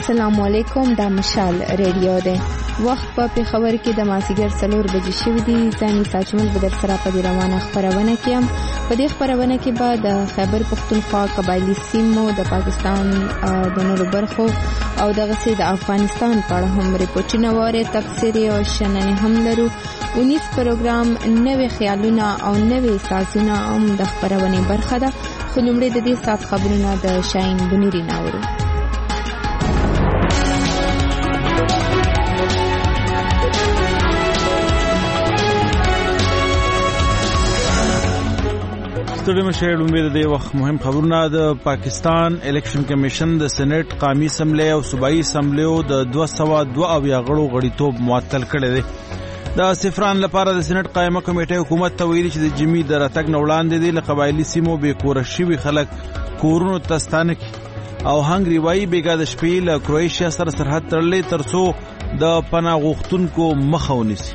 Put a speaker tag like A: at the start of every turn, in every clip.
A: السلام علیکم. دا مشال ریډیو دی. وخت په پېښور کې د مازدیګر 4 بجې شوي دي. ځاني ساجمل به در سره په دې روانه خپرونه کې یم. په دې خپرونه کې به د خیبر پښتونخوا قبایلي سیمو د پاکستان د نورو برخو او دغسې د افغانستان په اړه هم ریپورټونه وارې تبصرې او شننې هم لرو. 19 پروګرام نوې خیالونه او نوې سازونه هم د خپرونې برخه ده. خو لومړی د دې ساعت خبرونه د شاهین بنوري ناورو.
B: ستړي مشه لومړی د وخت مهم خبرونه. د پاکستان الیکشن کمیشن د سېنات قومي اسمبلی او صوبایي اسمبلیو د 202 غړو غړیتوب معطل کړی دی. د صفران لپاره د سېنات قائمه کمیټه حکومت ته ویلي چې د جمی د راتګ نه وړاندې د قبایلي سیمو بې کوره شوي خلک کورونو ته ستانه کړي او هنګري وایي بیګا د شپې له کروئیشیا سره سرحد تړلی ترڅو د پناه غوښتونکو مخه ونیسي.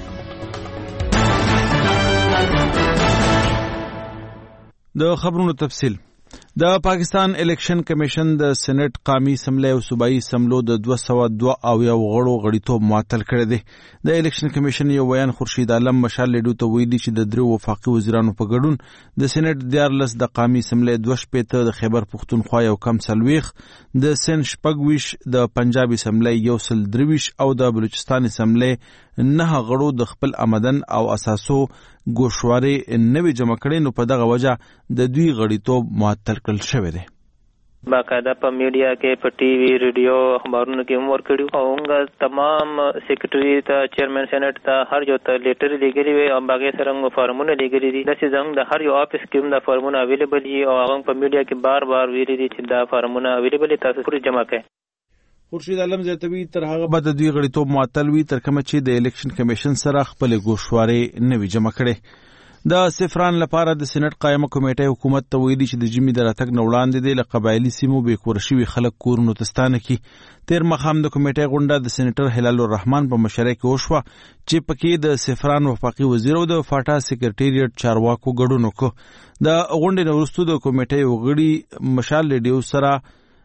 B: د خبرونو تفصیل. د پاکستان الیکشن کمیشن د سېنات قومي اسمبلی او صوبایي اسمبلو د 202 غړو غړیتوب معطل کړی دی. د الیکشن کمیشن یو بیان خورشید عالم مشال لیډو ته ویلي چې د 3 وفاقي وزیرانو په ګډون د سېنات 14 د قومي اسمبلی 2 د خیبر پښتونخوا یو کم 40 د سن 26 د پنجاب اسمبلی 123 او د بلوچستان اسمبلی 9 غړو د خپل آمدن او اساسو ګوشواري نوې جمع کړي. نو په دغه وجه د دوی غړیتوب معطل کړل شوی دی.
C: باقاعده په میډیا کې په ټي وي ریډیو خبرونو کې هم ورکړي او موږ تمام سیکریټري ته چیرمن سېنات ته هر یو ته لیټر لګري وي او باغې سره موږ فارمونه لګري دي. د سیزن د هر یو اپس کې د فارمونه اویلیبل دي او هغه په میډیا کې بار ویلي دي چې دا فارمونه اویلیبل دي، تاسو پرې جمع کړئ.
B: خورشید عالم زیاتوي تر هغه بعد د دوی غړیتوب معطل وي تر کومه چې د الیکشن کمیشن سره خپل ګوشواري نوي جمع کړي. د صفران لپاره د سېنات قائمه کمیټه حکومت ته ویلي چې د جمی د راتګ نه وړاندې د قبایلي سیمو بې کوره شوي خلک کورونو ته ستانه کړي. تیر مخام د کمیټې غونډه د سېنیټر هلال الرحمن په مشرۍ کې وشوه چې پکې د صفران وفاقي وزیر او د فاټا سیکریټریټ چارواکو ګډون وکړ. د غونډې نه وروسته د کمیټې غړي مشال لیډیو سره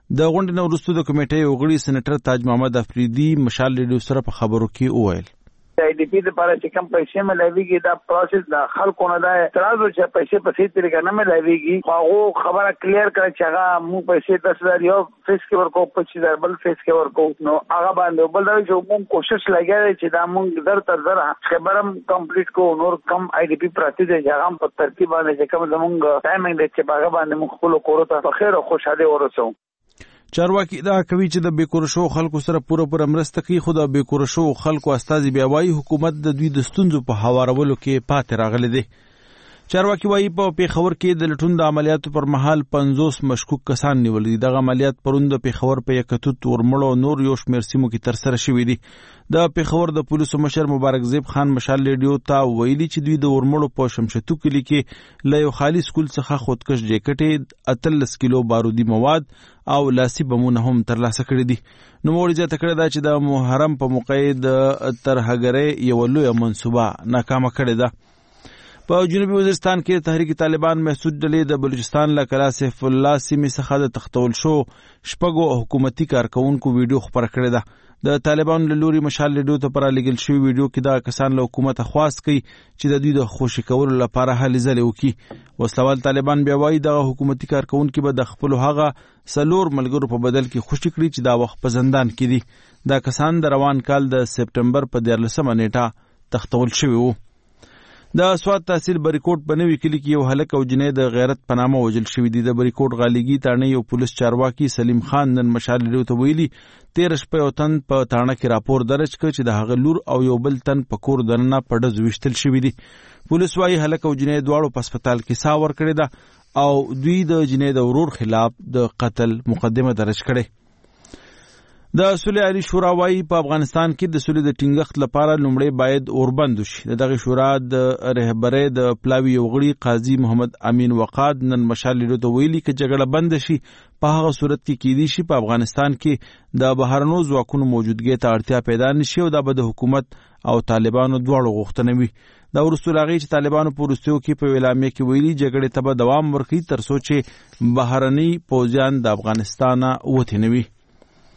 B: سېنیټر تاج محمد افریدي مشال لیډیو سره په خبرو کې وویل
D: آئی ڈی پی لپاره چې کوم پیسې ملایويږي دا پروسس د خلکو نه ده اعتراض چې پیسې په صحیح طریقه نه ملایويږي. هغه خبره کلیر کړه چې هغه مو پیسې 10,000 یو فیس کې ورکو 25,000 بل فیس کې ورکو. نو هغه باندې بل دا چې موږ کوشش لګیا چې دا موږ در تر در خبرم کمپلیټ کو نور کم آئی ډی پی پراتی دی چې هغه په ترتیب باندې چې کوم زموږ ټایمینګ دی چې هغه باندې موږ خپل کورو ته په خیر او خوشاله ورسو.
B: چارواکي دا کوي چې د بیکوره شو خلکو سره پوره مرسته کوي، خو د بیکوره شو خلکو استازي بیا وایي حکومت د دوی د ستونزو په هوارولو کې پاتې راغلی دی. چارواکي وایي په پېښور کې د لټون د عملیاتو پر مهال 50 مشکوک کسان نیول دي. دغه عملیات پرون د پېښور په یکتوت ورمړو نور یو شمېر سیمو کې ترسره شوي دي. د پېښور د پولیسو مشر مبارک زیب خان مشال لیډیو ته ویلي چې دوی د ورمړو په شمشتو کلي کې له یو خالي سکول څخه خودکش جیکټې 18 کیلو بارودي مواد او لاسي بمونه هم ترلاسه کړي دي. نوموړي زیاته کړې ده چې د محرم په موقع د ترهګرۍ یو لویه منصوبه ناکامه کړې ده. په جنوبي وزیرستان کې تحریک طالبان محسود ډلې د بلوچستان له کلا سیف الله سیمې څخه د تختول شو شپږو حکومتي کارکونکو ویډیو خپره کړې ده. د طالبانو له لوري مشال لیډیو ته پر لګل شوی ویډیو کې دا کسان له حکومت خواست کوي چې د دوی د خوشي کولو لپاره هلې ځلې وکړي. وسلوال طالبان بیا وایي د حکومتي کارکونکو به د خپل هغه 4 ملګرو په بدل کې خوشي کړي چې دا وخت په زندان کې دي. دا کسان د روان کال د سپټمبر په 14 نیټه تختول شوی وو. د سواد تحصیل بریکوټ په نوي کلی کې یو هلک او جنې د غیرت په نامه وژل شوي دي. د بریکوټ غالیګي تاڼې یو پولیس چارواکي سلیم خان نن مشال لیډیو ته ویلي 13 شپه یو تن په تاڼه کې راپور درج کړ چې د هغه لور او یو بل تن په کور دننه په ډز ویشتل شوي دي. پولیس وايي هلک او جنې دواړو په هسپتال کې ساه ورکړې ده او دوی د جنې د ورور خلاف د قتل مقدمه درج کړې. د صلح علی شورا وايي په افغانستان کې د صلح د ټینګښت لپاره لومړی باید اوربند وشي. دغه شورا د رهبرۍ د پلاوي یو غړي قاضي محمد امین وقاد نن مشال لیډیو ته ویلي چې جګړه بند شي په هغه صورت کې کېدی شي په افغانستان کې د بهرنیو ځواکونو موجودګۍ ته اړتیا پیدا نشي او دا به د حکومت او طالبانو دواړو غوښتنه وي. دا وروسته راغی چې طالبانو په وروستیو کې په اعلامیه کې ویلي جګړې ته به دوام ورکړي تر څو چې بهرني پوځیان د افغانستان وتښتي.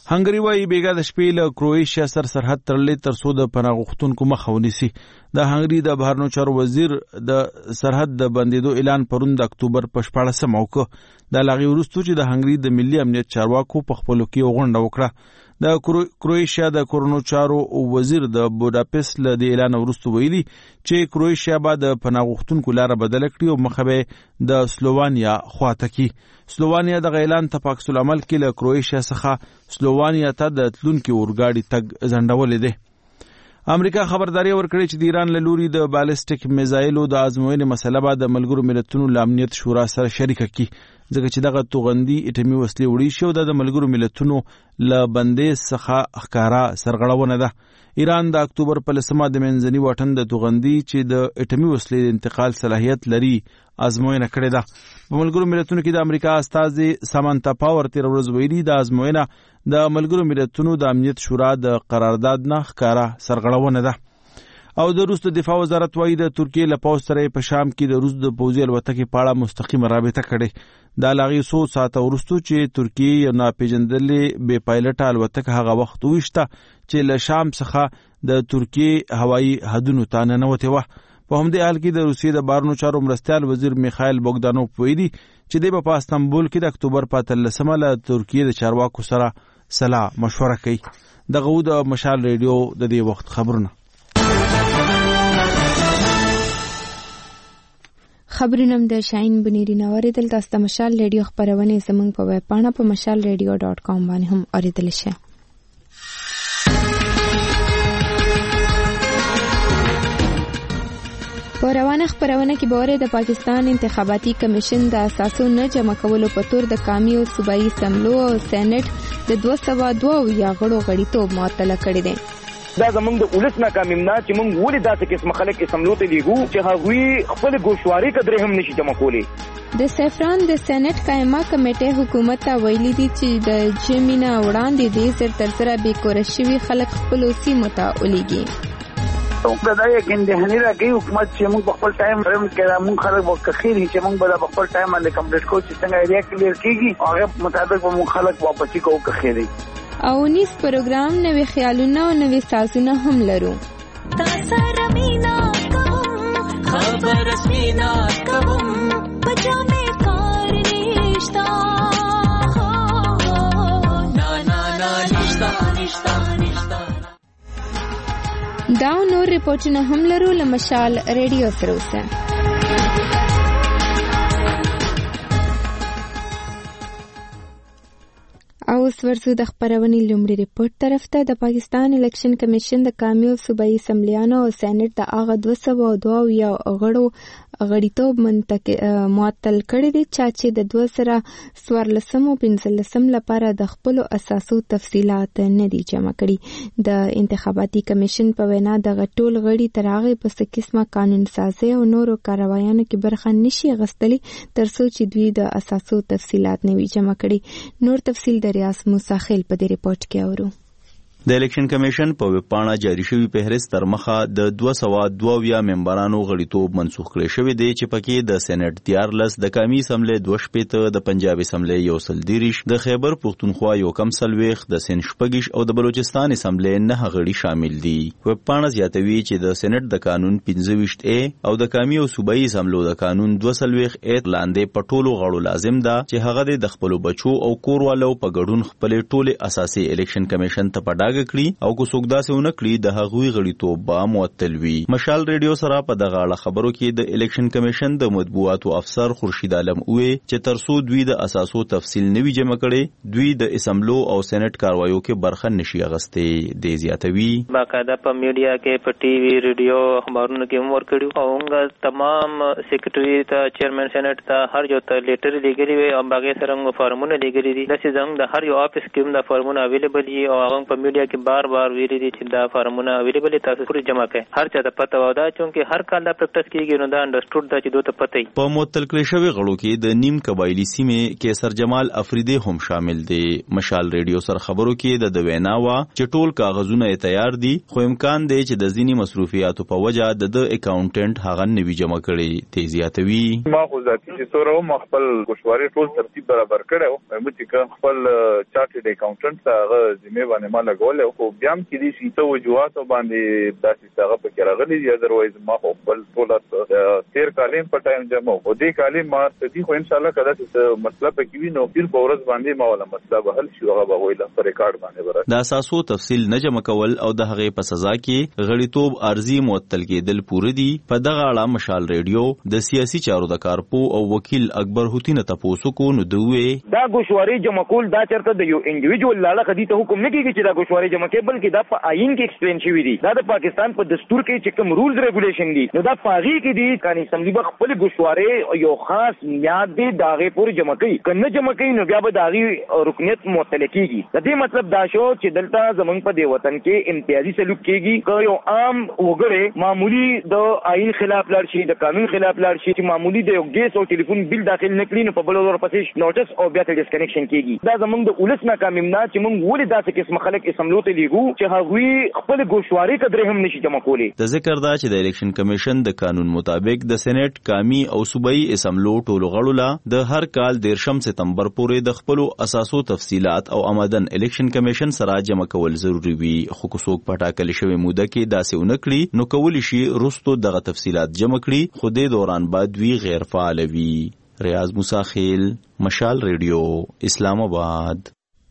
B: هنګری وايي بیګا د شپې له کروئیشیا سره سرحد تړلې تر څو د پناه غوښتونکو مخه ونیسي. د هنګری د بهرنیو چارو وزیر د سرحد د بندیدو اعلان پرون د اکتوبر په 14 وکړ. د لاغي وروسته چې د هنګری د ملي امنیت چارواکو په خپلو کې غونډه وکړه. د کروئیشیا د کورونو چارو وزیر د بوداپست له د اعلان وروسته ویلي چې کروئیشیا به د پناه غوښتونکو لاره بدله کړي او مخه به د سلووانیا خواته کړي. سلووانیا د اعلان ته په عکس العمل کې له کروئیشیا څخه سلووانیا ته د تلونکو اورګاډي تګ ځنډولې ده. امریکا خبرداري ورکړې چې د ایران له لوري د بالستیک میزایلو د ازموینې مسله به د ملګرو ملتونو له امنیت شورا سره شریکه کړي، ځکه چې دغه توغندي اټومي وسلې وړي شو د ملګرو ملتونو له بندیز څخه ښکارا سرغړونه ده. ایران د اکتوبر په 10 د منځني واټن د توغندي چې د اټومي وسلې د انتقال صلاحیت لري ازموینه کړې ده. په ملګرو ملتونو کې د امریکا استازي سامانتا پاور تیر ورځ ویلي د ازموینه د ملګرو ملتونو د امنیت شورا د قرارداد نه ښکارا سرغړونه ده. او د روس د دفاع وزارت وايي د ترکیې له پوځ سره په شام کې د روس د پوځي الوتکې په اړه مستقیمه رابطه کړې. دا لاغي 100 ساعته وروسته چې ترکیې یو ناپېژندلې بې پایلټه الوتکه هغه وخت وشته چې له شام څخه د ترکیې هوایي حدونو ته ننوتې وه. په همدې حال کې د روسیې د بهرنیو چارو مرستیال وزیر میخایل بوګدانوف ویلي چې د په استانبول کې د اکتوبر په 13 له ترکیې د چارواکو سره صلاح مشوره کوي. دغه د مشال ریډیو د دې وخت خبرونه.
A: خبرونه د شاهین بنيري نواري دل تاسو د مشال ریډیو خبرونه زموږ په ویب پاڼه په mashalradio.com باندې هم اوریدل شي. په روانه خبرونه کې باور د پاکستان انتخاباتي کمیشن د اساسو نه جمع کولو په تور د قومي او صوبایي اسمبلو او سېنات د 202 یا غړو غړیتوب معطل کړی دی.
E: دا زمونږ د ولس ناکامي نه چې مونږ ولې داسې قسم خلک اسمبلو ته لیږو چې هغوی خپل ګوشواري قدرې هم نشي جمع کولی.
A: د سیفران د سېنات قائمه کمیټه حکومت ته ویلي دي چې د جمینا وړاندې د زر تر سره بې کور شوي خلک خپل سیمو ته ولېږي.
D: او دا یقین ده نه راګي حکومت چې موږ خپل ټایم فرم کې موږ خلک وکخیر چې موږ به خپل ټایم باندې کمپلیټ کوو چې څنګه ایریا کلیر کیږي هغه مطابق موږ خلک واپس کوو کخیري.
A: او نیس پروګرام نوې خیالونه او نوې سازونه هم لرو.
F: تاسو رمینا کوم خبر اسمینا کوم پجامه کار نشتا نا نا نا نشتا نشتا نشتا.
A: دا نور ریپورټونه هم لرو له مشال ریډیو سره اوسه. او ورسو د خبرونې لومړي ریپورت طرف ته. د پاکستان الیکشن کمیشن د قومي او صوبایي اسمبلیانو او سېنات د هغه 202 یا غړو غړیتوب معطل کړی دی چې د 2014 او 15 لپاره د خپل اساسو تفصيلات نه دي جمع کړي. د انتخاباتي کمیشن په وینا د غټول غړي تر هغه په څه قسمه قانون سازي او نورو کاروایانو کې برخه نشي غستلی ترڅو چې دوی د اساسو تفصيلات نه وي جمع کړي. نور تفصیل د ریاض موسی خیل په دې ریپورت کې اورو.
G: د الیکشن کمیشن په ویب پاڼه جاری شوی فهرست تر مخه د 202 ممبرانو غړیتوب منسوخ کړی شوی دی چې پکې د سېنات 14 د قومي اسمبلی 2 د پنجاب اسمبلی 130 د خیبر پختونخوا 1 د سند شپږ او د بلوچستان اسمبلی 9 غړي شامل دي. ویب پاڼه زیاتوي چې د سېنات د قانون 15 او د قومي او صوبایي اسمبلو د قانون 2 لاندې په ټولو غړو لازم ده چې هغه د خپل بچو او کوروالو په ګډون خپل ټوله اساسي الیکشن کمیشن ته پډاګ کړي او کو څوک داسې ونه کړي د هغوی غړیتوب به معطل وي. مشال ریډیو سره په دغه اړه خبرو کې د الیکشن کمیشن د مطبوعاتو افسر خورشید عالم وی چې ترڅو دوی د اساسو تفصیل نوي جمع کړي دوی د اسمبلو او سېنات کاروایو کې برخه نشي اغستې. د زیاتوي
C: باقاعده په میډیا کې په ټي وي ریډیو خبرونو کې هم ورکړي او موږ تمام سیکریټري ته چیرمن سېنات ته هر یو ته لیټر لیږلي وي او باغې سره موږ فارمونه لیږلي دي. د زموږ د هر یو افیس کې هم د فارمونه اویلیبل دي او هغه په میډیا میډیا کې بار بار ویلي دي چې دا فارمونه اویلیبل تاسو پورې جمع کړئ. هر چا ته پته و دا چې هر کال دا پریکټس کیږي نو دا انډرسټوډ دا چې دوی ته پته وي.
G: په معطل کړي شوی غړو کې د نیم قبایلی سیمې کیسر جمال افریدی هم شامل دي. مشال ریډیو سره خبرو کې د ویناوا چې ټول کاغذونه تیار دي خو امکان دی چې د ځینی مصروفیاتو په وجه د اکاونټنټ هغه نوی جمع کړي. تیزیاتوي
H: ما خو ذاتي چې سره ما خپل ګوشواري ټول ترتیب برابر کړو مې چې خپل چارټډ اکاونټنټ هغه ذمہ باندې ما لګول او بیا هم کې دي چې وجوهات باندې داسې هغه پکې راغلي دي. اذروایز ما خپل ټول 13 کالم په ټایم جمع او دې کالم ما ته خو ان شاء الله کدا چې مسله پکې وي نو پیر په ورځ باندې ما ولا مسله به حل شي هغه به ویل پر ریکارډ باندې ورته.
G: د اساسو تفصیل نه جمع کول او د هغه په سزا کې غړیتوب ارزي معطل کېدل پوره دي. په دغه اړه مشال ریډیو د سیاسي چارو د کارپو او وکیل اکبر هوتی نه تاسو کو نو دوی
E: دا ګوشواري جمع کول دا چرته د یو انډیویډوال لاله خدي ته حکم نه کیږي چې دا ګوشواري جمع کې بلکې دا په آئین کې ایکسپلین شوی دی. دا د پاکستان په دستور کې چې کوم رولز ریګولیشن دي نو دا پاغي کې دي کانی سملی به خپل ګوشواري یو خاص میاد دی داغه پورې جمع کوي کنه جمع کوي نو بیا به داغي رکنیت معطل کیږي. د دې مطلب دا شو چې دلته زمونږ په دی وطن کې امتیازي سلوک کیږي که یو عام وګړی معمولی د آئین خلاف لاړ شي د قانون خلاف لاړ شي چې معمولی د یو ګیس او ټلیفون بل داخل نکړي نو په بل ور پسې نوټس او بیا ته ډیسکنیکشن کیږي. دا زمونږ د ولس ناکامي نه چې موږ ولې داسې قسم خلک اسمبلوته لیږو چې هغوی خپل ګوشواري قدر هم نشي جمع کولی.
G: د ذکر دا چې د الیکشن کمیشن د قانون مطابق د سېنات قومي او صوبایي اسمبلو ټولو غړو لا د هر کال 13 سپتمبر پورې د خپل اساسو تفصيلات او آمدن الیکشن کمیشن سره جمع کول ضروری وي. خو کوڅوک پټاکل شوی موده کې داسې ونکړي نو کولی شي رستو دغه تفصيلات جمع کړي خو د دوران بعد وی غیر فعال وي. ریاض موسی خیل مشال ریډیو اسلام آباد.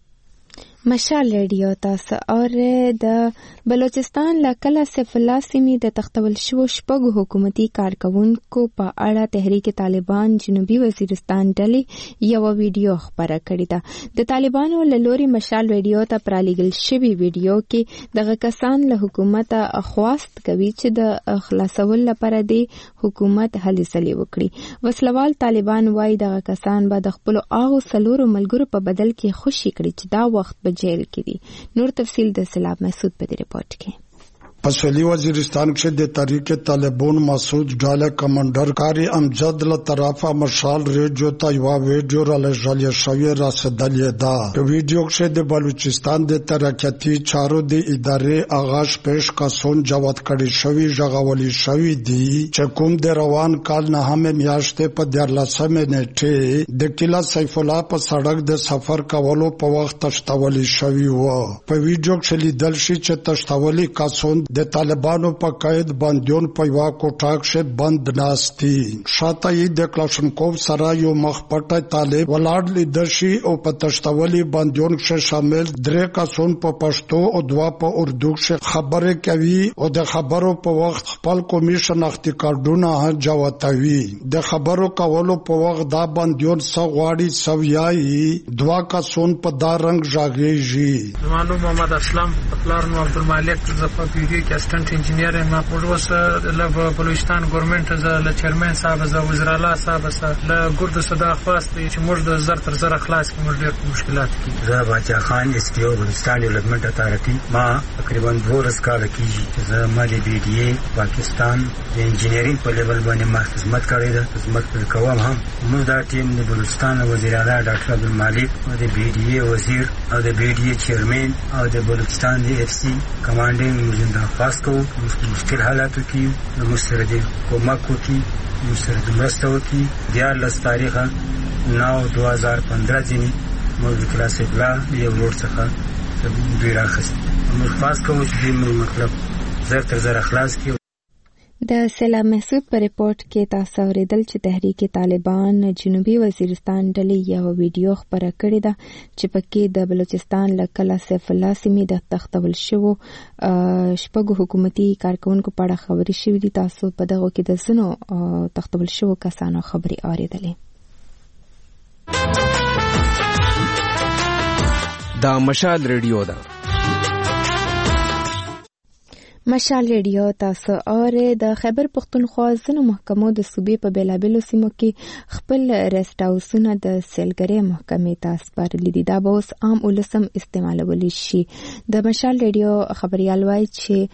A: مشال ریډیو تاسو اور د بلوچستان له کله سیف الله سیمې د تختول شو شپږ حکومتي کارکونکو په اړه تحریک طالبان جنوبي وزیرستان ډلې یو ویډیو خبره کړې ده. د طالبانو له لوري مشال ریډیو ته پرالیګل شوی ویډیو کې دغه کسان له حکومت خواست کوي چې د خلاصول لپاره د حکومت هلې ځلې وکړي. وسلوال طالبان وايي دغه کسان به د خپل اغو سلورو ملګرو په بدل کې خوشي کړي چې دا وخت جیل کې دي. نور تفصیل د سلام مسعود په دې رپورت کې.
I: پسولی وزیرستان کې د تحریک طالبان مسعود ډاله کمانډر کاری امجد له طرفه مشال ریډیو ته یو ویډیو را لږه شوی راسدلې ده. په ویډیو کې د بلوچستان د ترقیاتي چارو د ادارې آغاز پیش کسون جواب کړی شوی ژغولي شوی دی چې کوم د روان کال نه هم میاشتې په 14 نیټه د کلا سیف الله په سړک د سفر کولو په وخت تشتولي شوی و. په ویډیو کې لیدل شي چې تشتولي کسون د طالبانو په قید بندیون په یو کوټه کې بند ناشتي. شاته یې د کلاشنکوف سره یو مخپټه طالب ولاړ لیدل شي او په تشتولي بندیون کې شامل درې کسان په پښتو او دوا په اردو کې خبرې کوي او د خبرو په وخت خپل قومي شناختی کارتونه جوړوي. د خبرو کولو په وخت دا بندیون سغواړي سویای دوا کسان په دا رنگ ژاغېږي.
J: زمانو محمد اسلام پلار نو عبدالمالک زفافیری که اسسټنټ انجینیر ما پروس له بلوچستان ګورنمنت له چیرمن صاحب ز وزیر اعلی صاحب سره له ګرد صدا خواست چې موږ د زر تر زر خلاص کې موږ ډېر مشکلات کې
K: زه باچا خان اس ټي او بلوچستان ډیولپمنٹ اتارټي ما تقریبا 2 کال کې زه مالي بي ډي اي پاکستان د انجینرینګ په لیول باندې ما خدمت کړې ده. خدمت کوم هم موږ دا ټیم د بلوچستان وزیر اعلی ډاکټر عبدالمالک او د بي ډي اي وزیر او د بي ډي اي چیرمن او د بلوچستان دی اف سی کمانډینګ موږ د خاص کو مشکل حالاتو کې د مستردي کومک کوي مسترد مرسته وکي. 14 تاریخ 9/2015 ځینی موږ کلاس بلا یو روډ څخه دوی راخست موږ خاص کوو چې مطلب زر تر زر اخلاص کې.
A: د سلام مسعود په ریپورت کې تاسو اوریدل چې تحریک طالبان جنوبي وزیرستان ډلې یو ویډیو خبره کړې ده چې پکې د بلوچستان له کلا سیف الله سیمې د تختول شوو شپږ حکومتي کارکونکو په اړه خبرې شوې دي. تاسو په دغه کې د زنو تختول شوو کسانو خبرې اوریدلې.
L: دا مشال ریډیو ده.
A: مشال ریډیو تاسو اوره د خیبر پختونخوا ځینو محکمو د صوبې په بیلابیلو سیمو کې خپل ریسټ هاوسونه د سیلګرۍ محکمې ته سپارلي دي. دا به اوس عام ولسم استعمالولی شي. د مشال ریډیو خبريال وایي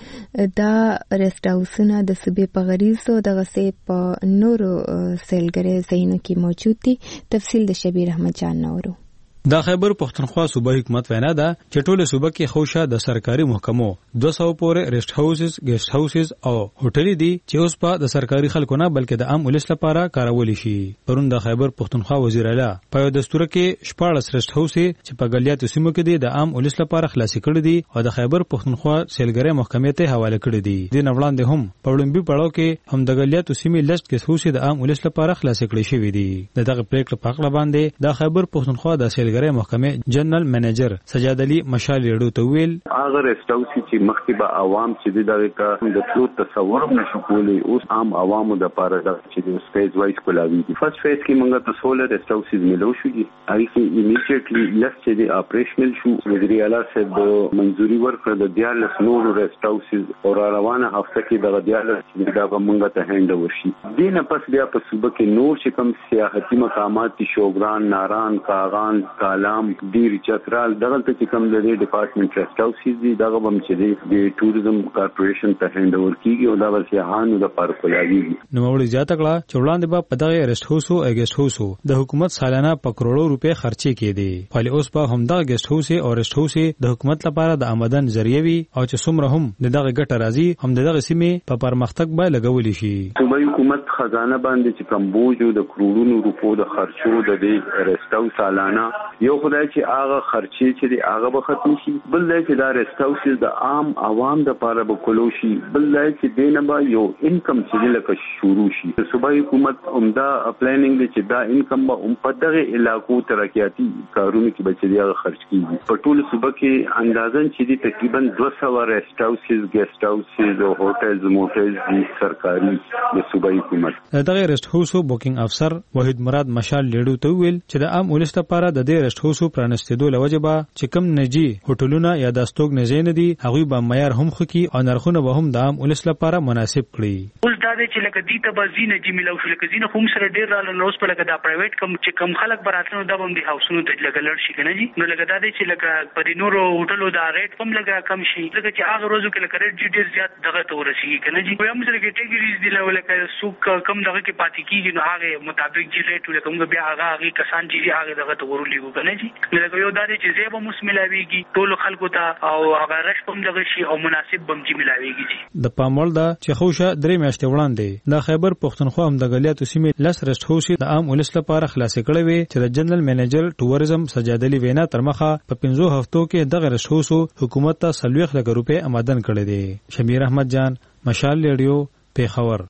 A: چې دا ریسټ هاوسونه د صوبې په غریزو د غسې په نورو سیلګرۍ ځایونو کې موجود دي. تفصیل د شبیر احمد جان نورو.
L: دا خیبر پختونخوا صوبه حکومت وینا ده چې ټول صوبه کې خوشا د سرکاري محکمو 200 پورې ریسټ هاوسز، ګیسټ هاوسز او هوټل دي چې اوس په د سرکاري خلکو نه بلکې د عام ولس لپاره کارول شي. پرون د خیبر پختونخوا وزیر اعلی په دستور کې 14 ریسټ هاوس چې په ګلیاتو سیمو کې دي د عام ولس لپاره خلاصي کړي دي او د خیبر پختونخوا سیلګرۍ محکمې ته حواله کړي دي. د نوړاندې هم په وړاندې پړاو کې هم د ګلیاتو سیمې لست کې هاوس د عام ولس لپاره خلاصي کړي شوی دي. دغه پریکړه په اړه باندې د خیبر پختونخوا د سیلګرۍ محکمې جنرال منیجر سجاد علي مشال ریډیو ته ویل
M: هغه ریسټ هاوس چې مخکې به عوام چې د ټلو تصور نشو کولی اوس عام عوامو د لپاره د چې سپیس وایز کولاوي دي. فرست فیز کې موږ ته سولر ریسټ هاوس ملو شو دي هغه کې ایمیډیټلی لست چې د اپریشنل شو وزیر اعلی صاحب منځوري ورکړه د دیالس نور ریسټ هاوس او روانه هفته کې د دیالس چې دا به موږ ته هند ورشي. دینه پس بیا په صوبه کې نور چې کوم سیاحتي مقامات دي شوګران، ناران، کاغان، کالام، ډیر چترال دغه چې کوم د ډپارټمنټ ریسټ هاوسز دي دغه هم چې د ټوریزم کارپوریشن ته هند اور کیږي او دا وسیاحانو د پاره کولاوي.
L: نو وړي زیاته کړه چې وړاندې به په دغه ریسټ هاوس او ګیسټ هاوس د حکومت سالانه په کروڑو روپے خرچي کړي. خالي اوس په همدا ګیسټ هاوس او ریسټ هاوس د حکومت لپاره د آمدن ذریعہ وي او چې څومره هم دغه ګټه راځي هم دغه سیمه په پرمختګ به لګول شي.
M: صوبایي حکومت خزانه باندې چې کوم بوج د کروڑونو روپو د خرچو د ریسټ هاوس سالانه یو خدای چې هغه خرچي چې دی هغه به ختم شي. بل دی چې دا ریسټ هاوس د عام عوام د لپاره به کولو شي. بل دی چې دینه به یو انکم چې لکه شروع شي. صوبایي حکومت عمده پلانینګ دی چې دا انکم به په دغه علاقو ترقیاتي کارونو کې به چې هغه خرچ کیږي. په ټول صوبه کې اندازن چې دی تقریبا 200 ریسټ هاوسز، ګیسټ هاوسز او هوټلز موټلز دي سرکاري د صوبایي حکومت.
L: دغه ریسټ هاوس بوکینګ افسر وحید مراد مشال لیډو ته ویل چې د عام ولس لپاره د دې ریسټ هاوس پرانستېدو لوجبه چې کم نجی هوټلونه یا د استوګ نزي نه دي هغه به معیار هم خکې او نرخونه به هم د عام ولس لپاره مناسب کړي.
N: اوس دا چې لکه دې ته به زینه چې ملو شو لکه زینه هم سره ډیر رال نو اوس په لکه دا پرایویټ کم چې کم خلک براتنو دا هم دي هاوسونو ته لکه لړ شي کنه جی. نو لکه دا چې لکه په نورو هوټلو دا ریټ هم لکه کم شي لکه چې هغه روزو کې لکه ریټ ډیر زیات دغه ته ورسیږي کنه جی. یو مثلا کې ټیګریز دی لکه سوق کم دغه کې پاتې کیږي نو هغه مطابق چې ریټ لکه موږ بیا هغه کسان چې هغه دغه ته ورولېږو کنه جی. لکه یو دا چې زیبه مسملاویږي ټول خلکو ته او هغه رش پم دغه شي او مناسب بم چې ملاویږي.
L: د پامول دا چې خوشه درې میاشتې وړاندې د خیبر پختونخوا هم د غلیاتو سیمې لس ریسټ هاوس د عام ولس لپاره خلاص کړي وي چې د جنرال منیجر ټوریزم سجاد علي وینا تر مخه په 15 هفتو کې دغه ریسټ هاوس حکومت ته 30 لک روپے آمدن کړي دي. شبیر احمد جان مشال ریډیو پیښور.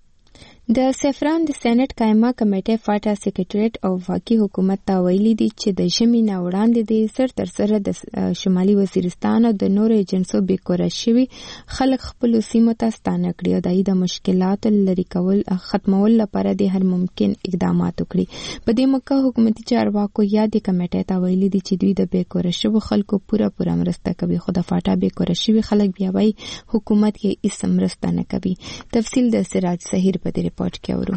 A: د سفران د سېنات قائمه کمیټې فاټا سیکریټریټ او واقعي حکومت ته ویلي دي چې د ژمي نه وړاندې د سر تر سره د شمالي وزیرستان او د نورو ایجنسو بیکوره شوي خلک خپل سیمو ته ستانه کړي او د مشکلاتو لري کول ختمول لپاره د هر ممکن اقدامات وکړي. په دې موقع حکومتي چارواکو یا د کمیټې ته ویلي دي چې دوی د بیکوره شوو خلکو پوره مرسته کوي خو د فاټا بیکوره شوي خلک بیا وايي حکومت یې هیڅ مرسته نه کوي. تفصیل د سراج سحیر په دې رپورت کې اورو.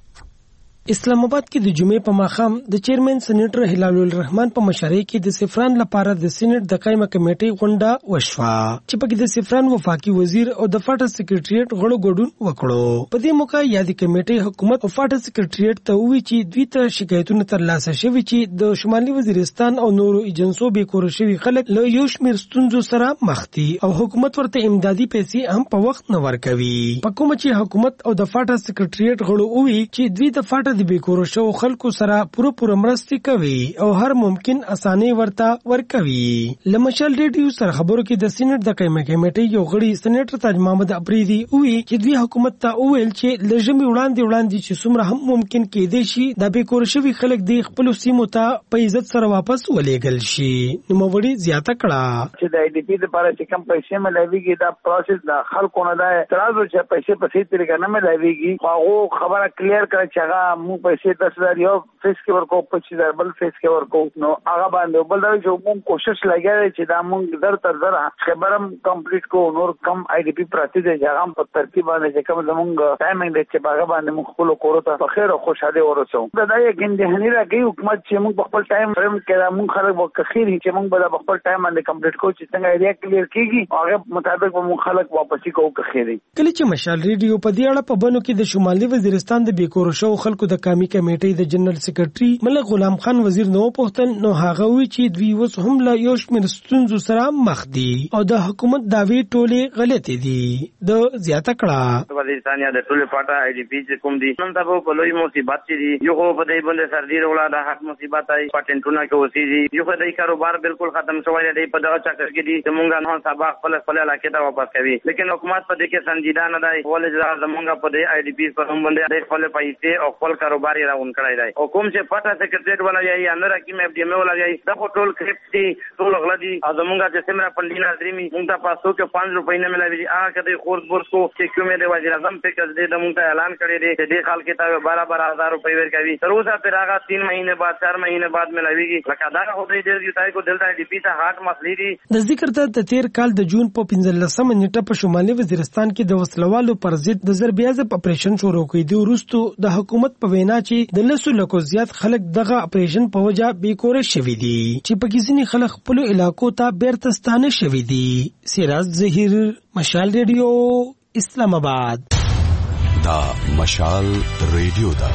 O: اسلام آباد کې د جمعې په ماښام د چیرمن سېنیټر هلال الرحمن په مشرۍ کې د سفران لپاره د سېنیټ د قائمه کمیټې غونډه وشوه چې پکې د سفران وفاقي وزیر او د فاټا سیکریټریټ غړو ګډون وکړو. په دې موقع یادې کمیټې حکومت او فاټا سیکریټریټ ته وویل چې دوی ته شکایتونه ترلاسه شوي چې د شمالي وزیرستان او نورو ایجنسو بیکوره شوي خلک له یو شمېر ستونزو سره مخ دي او حکومت ورته امدادي پیسې هم په وخت نه ورکوي. په کومه چې حکومت او د فاټا سیکریټریټ غړو وویل چې دوی د فاټا د بیکوره شو خلکو سره پوره مرستې کوي او هر ممکن اساني ورته ورکوي. لمشل ریډیو سره خبرو کې د سېنات د قائمه کمیټې یو غړي سېنیټر تاج محمد افریدي وی چې دوی حکومت ته وویل چې لږمي وړاندې چې څومره هم ممکن کېدې شي د بیکوره شوي خلک د خپل سیمو ته په عزت سره واپس ولېږل شي. نو موري زیاته کړه
D: چې د آی ډي پی لپاره چې کوم پیسې ملایويږي دا پروسس د خلکو نه ده ترازو چې پیسې په صحیح طریقه نه ملایويږي هغه خبره کلیر کړه چې هغه مو پیسې 10000 یو فیس کې ورکو 25000 بل فیس کې ورکو نو هغه باندې بل دا چې موږ کوشش لګیا چې دا موږ در تر در خبرم کمپلیټ کو نور کم آی ډی پی پراتی دی هغه په ترتیب باندې چې کوم زموږ ټایمینګ دی چې هغه باندې موږ خپل کورو ته په خیر او خوشاله ورسو دا یو ګندهنی راګي حکومت چې موږ خپل ټایم فریم کې موږ خلک وکخیر چې موږ به خپل ټایم باندې کمپلیټ کو چې څنګه ایریا کلیر کیږي هغه مطابق موږ خلک واپسی کوو کخیری
O: کله چې مشال ریډیو په دې اړه په بنو کې د شمالي وزیرستان د بیکور شو خلکو د قومي کمیټې د جنرال سیکریټري ملک غلام خان وزیر نو پوښتل نو هغه وی چې دوی اوس هم لا یو شمېر ستونزو سره مخ دي او د حکومت داوی ټولې غلطې دي د زیاته کړه
P: وزیرستان یا د ټولې پټه آی ډی پی چې کوم دي نن تاسو په لوی مصیبت چې دي یو په دې باندې سردی وروړه د حق مصیبت آی پټنټونه کې اوسېږي یو په دې کاروبار بالکل ختم شوی دی په دغه چکر کې دي چې مونږ نه سبق خپل علاقې ته واپس کوي لیکن حکومت په دې کې سنجیده نه دی ولې زمونږ په دې آی ډی پی په هم باندې د خپل پیسې او خپل کاروبار یې راون کړی دی حکومت چې پټه سیکریټریټ ولا یا نه راکې مې اف ډي ایم ولا یا د ټول کریپټ دي ټول غلطي او زمونږ چې سمرا پندینا درېمي مونږ ته پاسو کې 5 روپۍ نه ملایي هغه کده خورد بورس کو چې کومې د وزیر اعظم په کس دې د مونږ اعلان کړی دی چې دې خال کې تا 12000 روپۍ ورکوي تر اوسه پر هغه 3 مهینه بعد 4 مهینه بعد ملایويږي لکه دا خو دې دې تای کو دلته ډی پی ته هاټ مسلې دي
O: د ذکر ته د تیر کال د جون په 15 نیټه په شمالي وزیرستان کې د وسلوالو پر ضد د ضربیازه اپریشن شروع کړي دی ورستو د حکومت په وینا چې د لسو لکو زیات خلک دغه اپریشن په وجه بیکور شوي دي چې په کیسې خلک خپل علاقو ته بیرته ستانه شوي دي سراج ظهیر مشال ریډیو اسلام آباد
Q: دا مشال ریډیو دا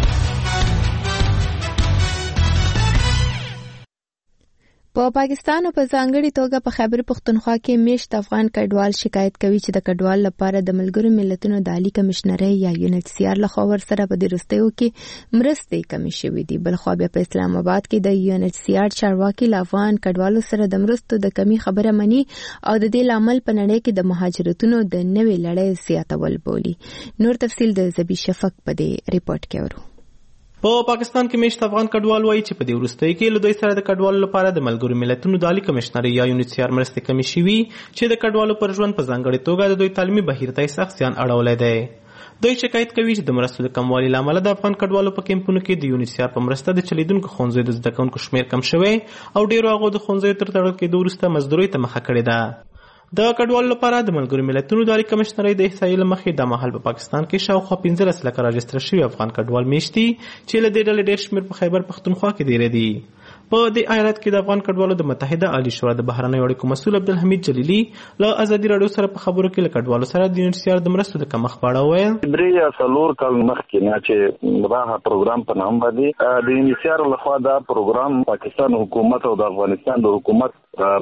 A: په پاکستان او په ځانګړي توګه په خیبر پختونخوا کې میشت افغان کډوال شکایت کوي چې د کډوال لپاره د ملګرو ملتونو د عالی کمشنرۍ یا UNHCR لخوا ورسره په دې وروستیو کې مرستې کمې شوې دي. بلخوا بیا په اسلام آباد کې د UNHCR چارواکي له افغان کډوالو سره د مرستو د کمی خبره مني او د دې لامل په نړۍ کې د مهاجرتونو د نوې لړۍ زیاتول بولي. نور تفصیل د زبی شفق په دې ریپورت کې اورو.
R: په پاکستان کې میشت افغان کډوال وایي چې په دې وروستیو کې له دوی سره د کډوالو لپاره د ملګرو ملتونو د عالی کمشنرۍ یا UNHCR مرستې کمې شوي چې د کډوالو پر ژوند په ځانګړې توګه د دوی تعلیمي بهیر ته سخت زیان اړولی دی. دوی شکایت کوي چې د مرستو د کموالي له امله د افغان کډوالو په کیمپونو کې د UNHCR په مرسته د چلیدونکو ښوونځیو د زده کوونکو شمېر کم شوی او ډېرو هغو د ښوونځیو تر تړل کېدو وروسته مزدورۍ ته مخه کړې ده. د کډوالو لپاره د ملګرو ملتونو د عالی کمشنرۍ د احصایې له مخې د مهال په پاکستان کې شاوخوا 15 لکه راجستر شوي افغان کډوال میشتي چې له دې ډلې ډېر شمېر په خیبر پختونخوا کې ډېر دي. په دې ایالت کې د افغان کډوالو د متحده عالی شورا د بهرنیو اړیکو مسؤل عبدالحمید جلیلی له ازادي راډیو سره په خبرو کې له کډوالو سره د UNHCR د مرستو د کمښت په اړه وویل.
S: 3 کال مخکې نه چې راها پروګرام په نام باندې د UNHCR لخوا دا پروګرام پاکستان حکومت او د افغانستان د حکومت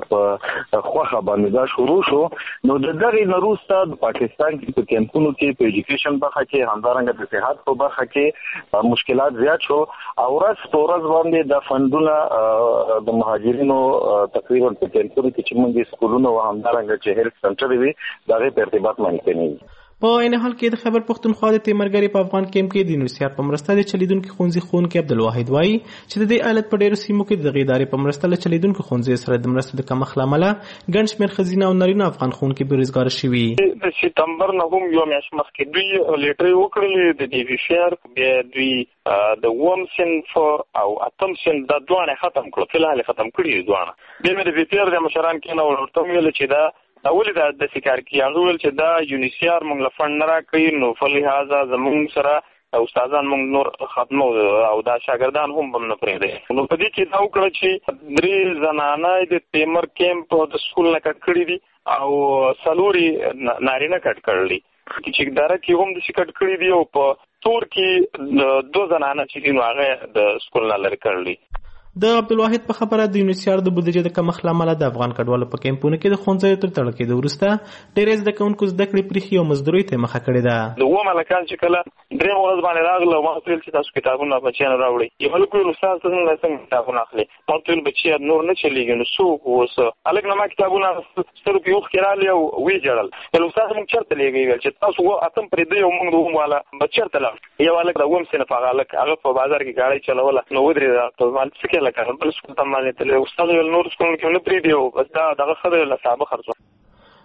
S: په خوخه باندې دا شروع شو. نو د دغه نوروسته د پاکستان کې په کیمپونو کې په ایجوکیشن برخه کې همدارنګه د صحت په برخه کې مشکلات زیات شو او ورځ باندې د فندونه د مهاجرینو تقریبا په کیمپونو کې چې موږ سکولونه او همدارنګه چې هیلث سنټر وي دغه په ارتباط باندې کوي.
R: په عین حال کې د خیبر پختونخوا د تیمرګری په افغان کیمپ کې د UNHCR په مرسته د چلیدونکو ښوونځي ښوونکي عبدالواحد وایي چې د دې ایالت په ډېرو سیمو کې د دغې ادارې په مرسته له چلیدونکو ښوونځیو سره د مرستو د کمښت له امله ګڼ شمېر ښځینه او نارینه افغان ښوونکي بېروزګاره شوي.
T: د سپتمبر نه هم یو میاشت مخکې دوی لیټرې وکړلې د DVCR بیا دوی د اووم صنف او اتم صنف دا دواړه ختم کړو فلحال ختم کړي دواړه. بیا مې د VPR د مشران کې نو ورته ویل چې دا اولې دا د سکار کې هغه ول چې دا UNHCR موږ له فند نه راکړي نو فلهذا زموږ سره استادان موږ نور ختمو او دا شاګردان هم بم نه پرېږدي. نو په دې کې دا وکړه چې 3 زنانه د تیمر کیمپ د سکول نه کټ کړي دي او سلوري نارینه کټ کړلي چې اداره کې هم د کټ کړي دي او په تور کې 2 زنانه چې نو هغه د سکول نه لري کړلي.
R: د عبدالواحد په خبره د UNHCR د بودیجې د کمښت له امله د افغان کډوالو په کیمپونو کې د ښوونځیو تر تړل کېدو وروسته ډېری زده کوونکو زده کړې پرېښي او مزدورۍ ته مخه کړې ده.
T: د اووم هلکان چې کله درېیم ورځ باندې راغله ما ورته ویل چې تاسو کتابونه بچیانو راوړئ. یو هلک ویل استاد څنګه کتابونه اخلي؟ ما ورته ویل بچیان نور نه چلېږي نو څوک اوس هلک نه ما کتابونه سترګو کې اوښکې رالې او ویې ژړل. ویل استاد موږ چېرته لېږئ؟ ویل چې تاسو اتم پرېږدئ او موږ د اووم والا به چېرته لاړو. یو هلک د اووم صنف هغه هلک هغه په بازار کې ګاډۍ چلوله نو ودرېده په ما څه کې لکه بل سکول ته باندې تللی استاد ویل نور سکولونو کې نه پرېږدي او بس دا دغه ښه دی له صحابه خرڅوه.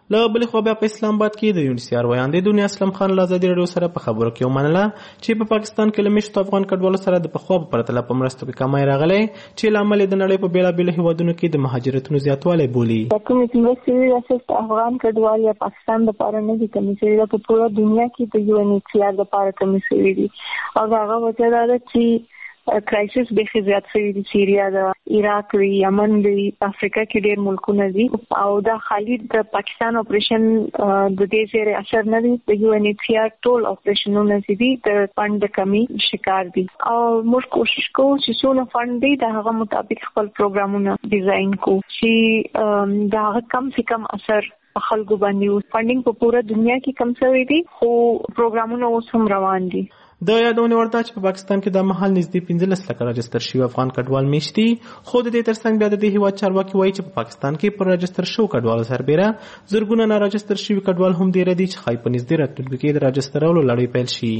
R: له بلې خوا بیا په اسلام آباد کې د یونیسیار ویاندې دنیا اسلم خان له ازادي راډیو سره په خبرو کې ومنله چې په پاکستان کې له میشتو افغان کډوالو سره د پخوا په پرتله په مرستو کې کمی راغلی چې له امله د نړۍ په بېلابېلو هیوادونو کې د مهاجرتونو زیاتوالی بولي.
U: کومې مرستې د افغان کډوال یا پاکستان لپاره نه دي کمې شوي، دا په ټوله دنیا کې د یونیسیار لپاره کمې شوي دي او د هغه وجه دا ده چې کرایسس به زیات شوی دی، سیریا دا، عراق دی، یمن دی، افریقا کې ډېر ملکونه دي او دا خالي د پاکستان اپریشن د دې زیره اثر نه دی. د یو ان ایچ سی آر ټول اپریشنونه دي د فند کمی شکار دي او موږ کوشش کوو چې څونه فند دی د هغه مطابق خپل پروګرامونه ډیزاین کو چې دا کم سے کم اثر خلکو باندې. فندینګ په پوره دنیا کې کم شوی دی خو پروګرامونه اوس هم روان دي.
R: د یادونه ورته چې په پاکستان کې د مهال نږدې 15 لکه راجستر شوي افغان کډوال میشت دي، خو د دې ترڅنګ بیا د دې هیواد چارواکي وایي چې په پاکستان کې پر راجستر شوو کډوالو سربیره زرګونه نه راجستر شوي کډوال هم ډېر دي چې ښایي په نږدې راتلونکي کې د راجسترولو لړۍ پیل شي.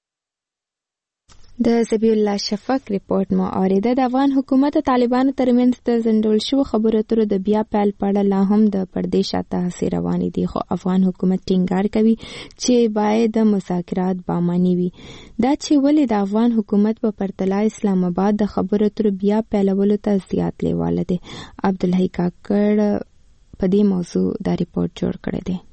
A: د ذبیح الله شفق ریپورت مو اوریده. د افغان حکومت او طالبانو ترمنځ د ځنډول شوو خبرو اترو د بیا پیل په اړه لا هم د پردې شاته هڅې روانې دي، خو افغان حکومت ټینګار کوي چې باید د مذاکرات باماني وي. دا چې ولې د افغان حکومت په پرتله اسلام آباد د خبرو اترو بیا پیلولو ته زیات لیواله دی. عبدالحی کاکړ په دې موضوع دا ریپورت جوړ کړی دی.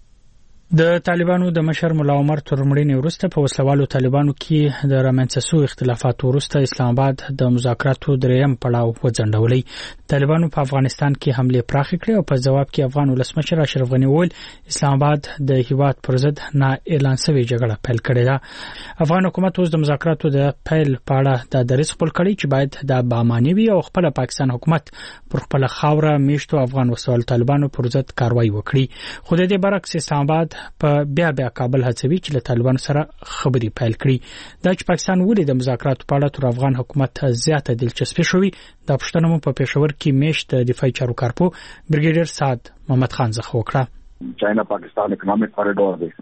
V: د طالبانو د مشر مولا عمر تر مړینې وروسته په وسلوالو طالبانو کې د رامنځته شوو اختلافاتو وروسته اسلام آباد د مذاکراتو دریم پړاو وځنډولی. طالبانو په افغانستان کې حمله پراخه کړې او په ځواب کې افغان ولسمشر اشرف غنی وویل اسلام آباد د هیواد پر ضد نه اعلان شوی جګړه پیل کړې ده. افغان حکومت اوس د مذاکراتو د پیل په اړه د دریځ خپل کړی چې باید د باماني وي او خپل پاکستان حکومت پر خپل خاوره میشتو افغان وسلوالو طالبانو پر ضد کاروایی وکړي. خو د دې برعکس اسلام آباد په بیا کابل هڅوي چې له طالبانو سره خبري پیل کړي. دا چې پاکستان ولې د مذاکراتو په اړه تر افغان حکومت زیاته دلچسپي شوی دا پښتنه مو په پېښور کې میشت دفاعي چارو کارپو بریګیډر سعد محمد خان څخه وکړه.
W: چاینا پاکستان اکنامک کوریډور دی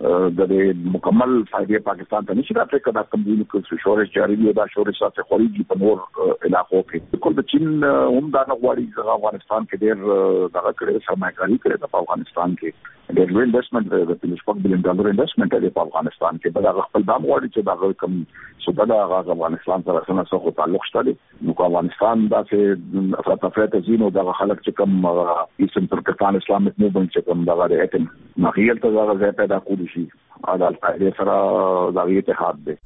W: د مکمل فائدې پاکستان ته نشي راځي کدا کوم دي چې شورش جاری دی دا شورش سره خوريږي په نور علاقو کې. کوم د چین هم دا غواړي چې افغانستان کې ډېر دغه کړي سرمایه‌کاري کړي په افغانستان کې ډېر انویسټمنټ د $50 بلین انویسټمنٹ دی په افغانستان کې. بل خپل دام غواړي چې دا کوم څه دا افغانستان سره څنګه تعلق شته. نو افغانستان دا چې افراط زینو د خلک چې کوم ایسن ترکستان اسلامیک موومنت چې کوم دا مخیل ته ځای پیدا کولی شي عدالت دې سره د اتحاد دی.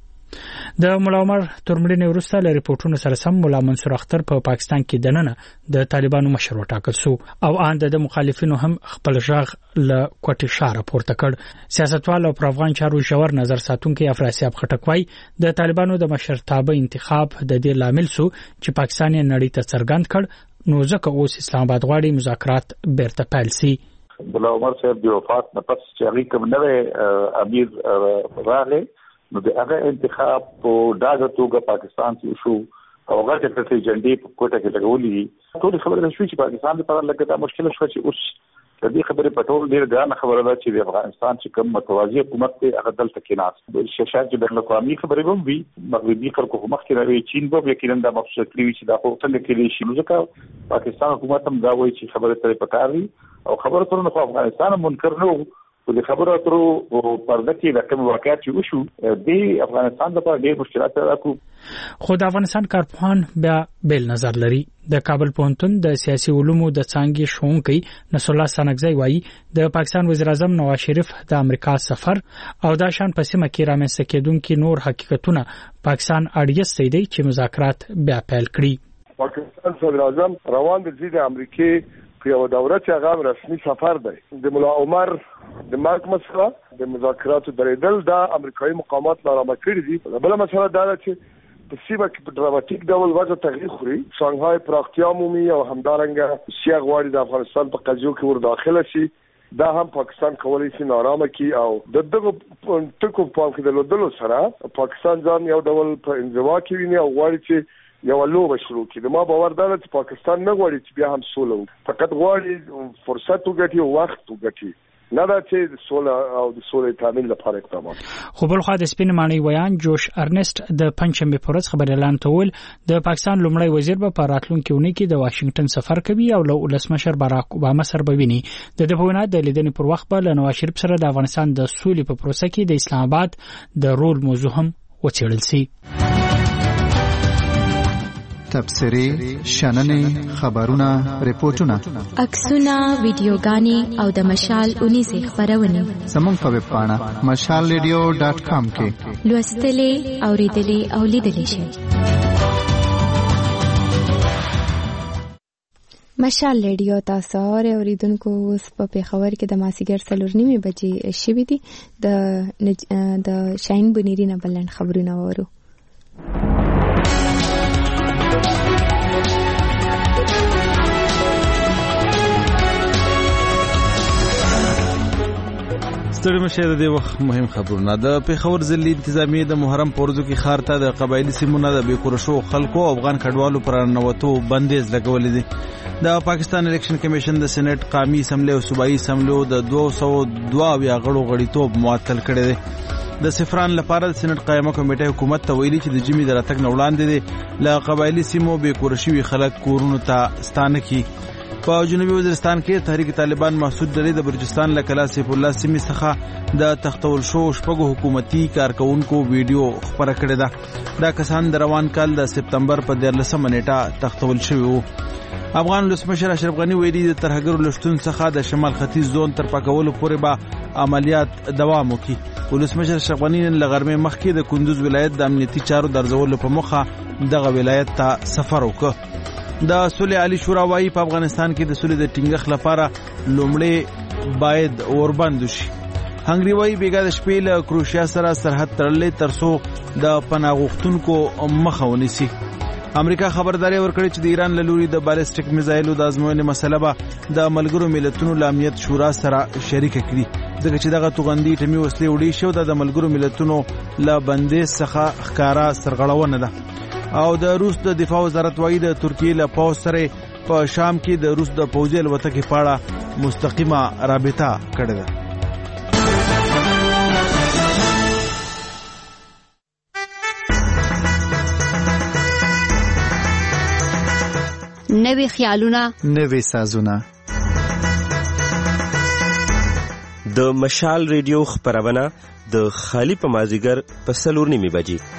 V: د مولا عمر تر مړینې وروسته له ریپورتونو سره سم مولا منصور اختر په پاکستان کې دننه د طالبانو مشر وټاکل شو او ان د مخالفینو هم خپل ژغ له کوټې شاره پورته کړ. سیاستوال او پر افغان چارو ژور نظر ساتونکي افراسیاب خټکوي د طالبانو د مشرتابه انتخاب د دې لامل شو چې پاکستان یې نړۍ ته څرګند کړ نو ځکه اوس اسلام آباد غواړي مذاکرات بیرته پیل شي.
S: مولا عمر صاحب د وفات نه پس چې هغه کوم نوې امیر راغی نو د هغه انتخاب په ډاګه توګه پاکستان کې شو او هغه چې په جنډي په کوټه کې لګولې ټول خبره شوې چې پاکستان لپاره لکه دا مشکل شو چې اوس د دې خبرې په ټول ډیر ګرانه خبره ده چې د افغانستان چې کوم متوازی حکومت ته هغه دلته کې ناس شاشات چې بین الاقوامي خبرې هم وي مغربي خلکو حکومت کې راوي چین په یقینا د مقصد کړی چې دا په څنګه کې شي نو ځکه پاکستان حکومت هم دا وایي چې خبره ترې پکاري او خبره ترونه په افغانستان منکر نه وو د خبرو اترو پرده کې د کوم واقعیت چې وشو د افغانستان لپاره ډېر مشکلات راکو.
V: خو د افغانستان کارپوهان بیا بیل نظر لري. د کابل پوهنتون د سیاسي علومو د څانګې ښوونکی نصر الله سنگزی وایي د پاکستان وزیر اعظم نواز شریف د امریکا سفر او د شان په سیمه کې رامنځته کېدونکي نور حقیقتونه پاکستان اړیستی دی چې مذاکرات بیا پیل کړي.
X: پاکستان صدر اعظم روان دي د امریکا یو دوره چې هغه رسمي سفر دی. د مولا عمر د مارک مسله د مذاکراتو درېدل دا امریکایي مقامات نارامه کړی دي. بل مسله دا ده چې په سیمه کې په ډراماتیک ډول وضع تغییر خوري. شانګهای پراختیا مومي او همدارنګه سیاغ غواړي د افغانستان په قضیو کې ور داخله شي. دا هم پاکستان کولی شي نارامه کی او د دغه ټکو په کې د لودلو سره پاکستان ځان یو ډول په انزوا کې ویني او غواړي چې یو لوبه شروع کړي. ما باور درلود چې پاکستان نه غواړي چې بیا هم سوله وکړي، فقط غواړي فرصت وګټي او وخت وګټي نه دا چې د سولې او د سولې تامین لپاره اقدامات.
V: خو بل خو د سپین مانی ویان جوش ارنست د پنځمې پورز خبر اعلان تول د پاکستان لومړی وزیر په راتلونکي اونۍ کې د واشنگټن سفر کوي او له ولسمشر باراک اوباما سره به ویني. د دې په وینا د لیدنې پر وخت به له نواز شریف سره د افغانستان د سولې په پروسه کې د اسلام آباد د رول موضوع هم وڅېړل شي.
B: تبصرې، شننې، خبرونه، ریپورتونه،
C: عکسونه، ویډیوګانې او د مشال 19 خبرونه
B: زموږ په ویب پاڼه mashalradio.com کې
C: لوستلې، اوریدلې او لیدلې شئ.
A: مشال ریډیو تاسو اوریدونکو اوس په پیښور کې د ماسیګر 4:30 بجې شوې دي. د شاهین بنيري نه بلند خبرونه وورو.
G: ستړي مشه د دې وخت مهم خبرونه. د پیښور ضلعي انتظامیه د محرم پورزو کې ښار ته د قبایلی سیمونو د بیکورشو خلکو او افغان کډوالو پر نووتو بندیز لګولې دي. د پاکستان الیکشن کمیشن د سېنات قومي اسمبلی او صوبایي اسمبلی د 202 غړو غړیتوب معطل کړی دی. د سفران لپاره د سېنات قائمه کمیټه حکومت ته ویلي چې د جمی د راتګ نه وړاندې دي له قبایلی سیمو بیکورشي خلک کورونو ته ستانه کی. په جنوبي وزیرستان کې تحریک طالبان محسود ډلې د بلوچستان له کلا سیف الله سیمې څخه د تختول شو شپږو حکومتي کارکونکو ویډیو خبره کړې ده. دا کسان د روان کال د سپتمبر په 13 نیټه تختول شوي وو. افغان ولسمشر اشرف غنی ویلي د ترهګرو لشتون څخه د شمال ختیځ زون تر پاکولو پورې به عملیات دوام وکړي. ولسمشر اشرف غنی نن له غرمې مخکې د کندوز ولایت د امنیتي چارو درځولو په موخه دغه ولایت ته سفر وکړ. د صلح علی شورا وايي په افغانستان کې د صلح د ټینګښت لپاره لومړی باید اوربند شي. هنګری وايي بیګا د شپې له کروشیا سره سرحد تړلې ترڅو د پناه غوښتونکو مخه ونیسي. امریکا خبرداري ورکړې چې د ایران له لوري د بالستیک میزایلو د ازموینې مسله به د ملګرو ملتونو له امنیت شورا سره شریک کړي ځکه چې دغه توغندي ټیمي وسلې وړي شو د ملګرو ملتونو له بندیز څخه ښکارا سرغړونه ده. او د روس د دفاع وزارت وايي د ترکیې له پوځ سره په شام کې د روس د پوځي الوتکې په اړه مستقیمه رابطه کړې ده.
C: نوې خیالونه،
B: نوې سازونه.
F: د مشال ریډیو خبرونه د خالی په مازیګر په 4:30 بجې.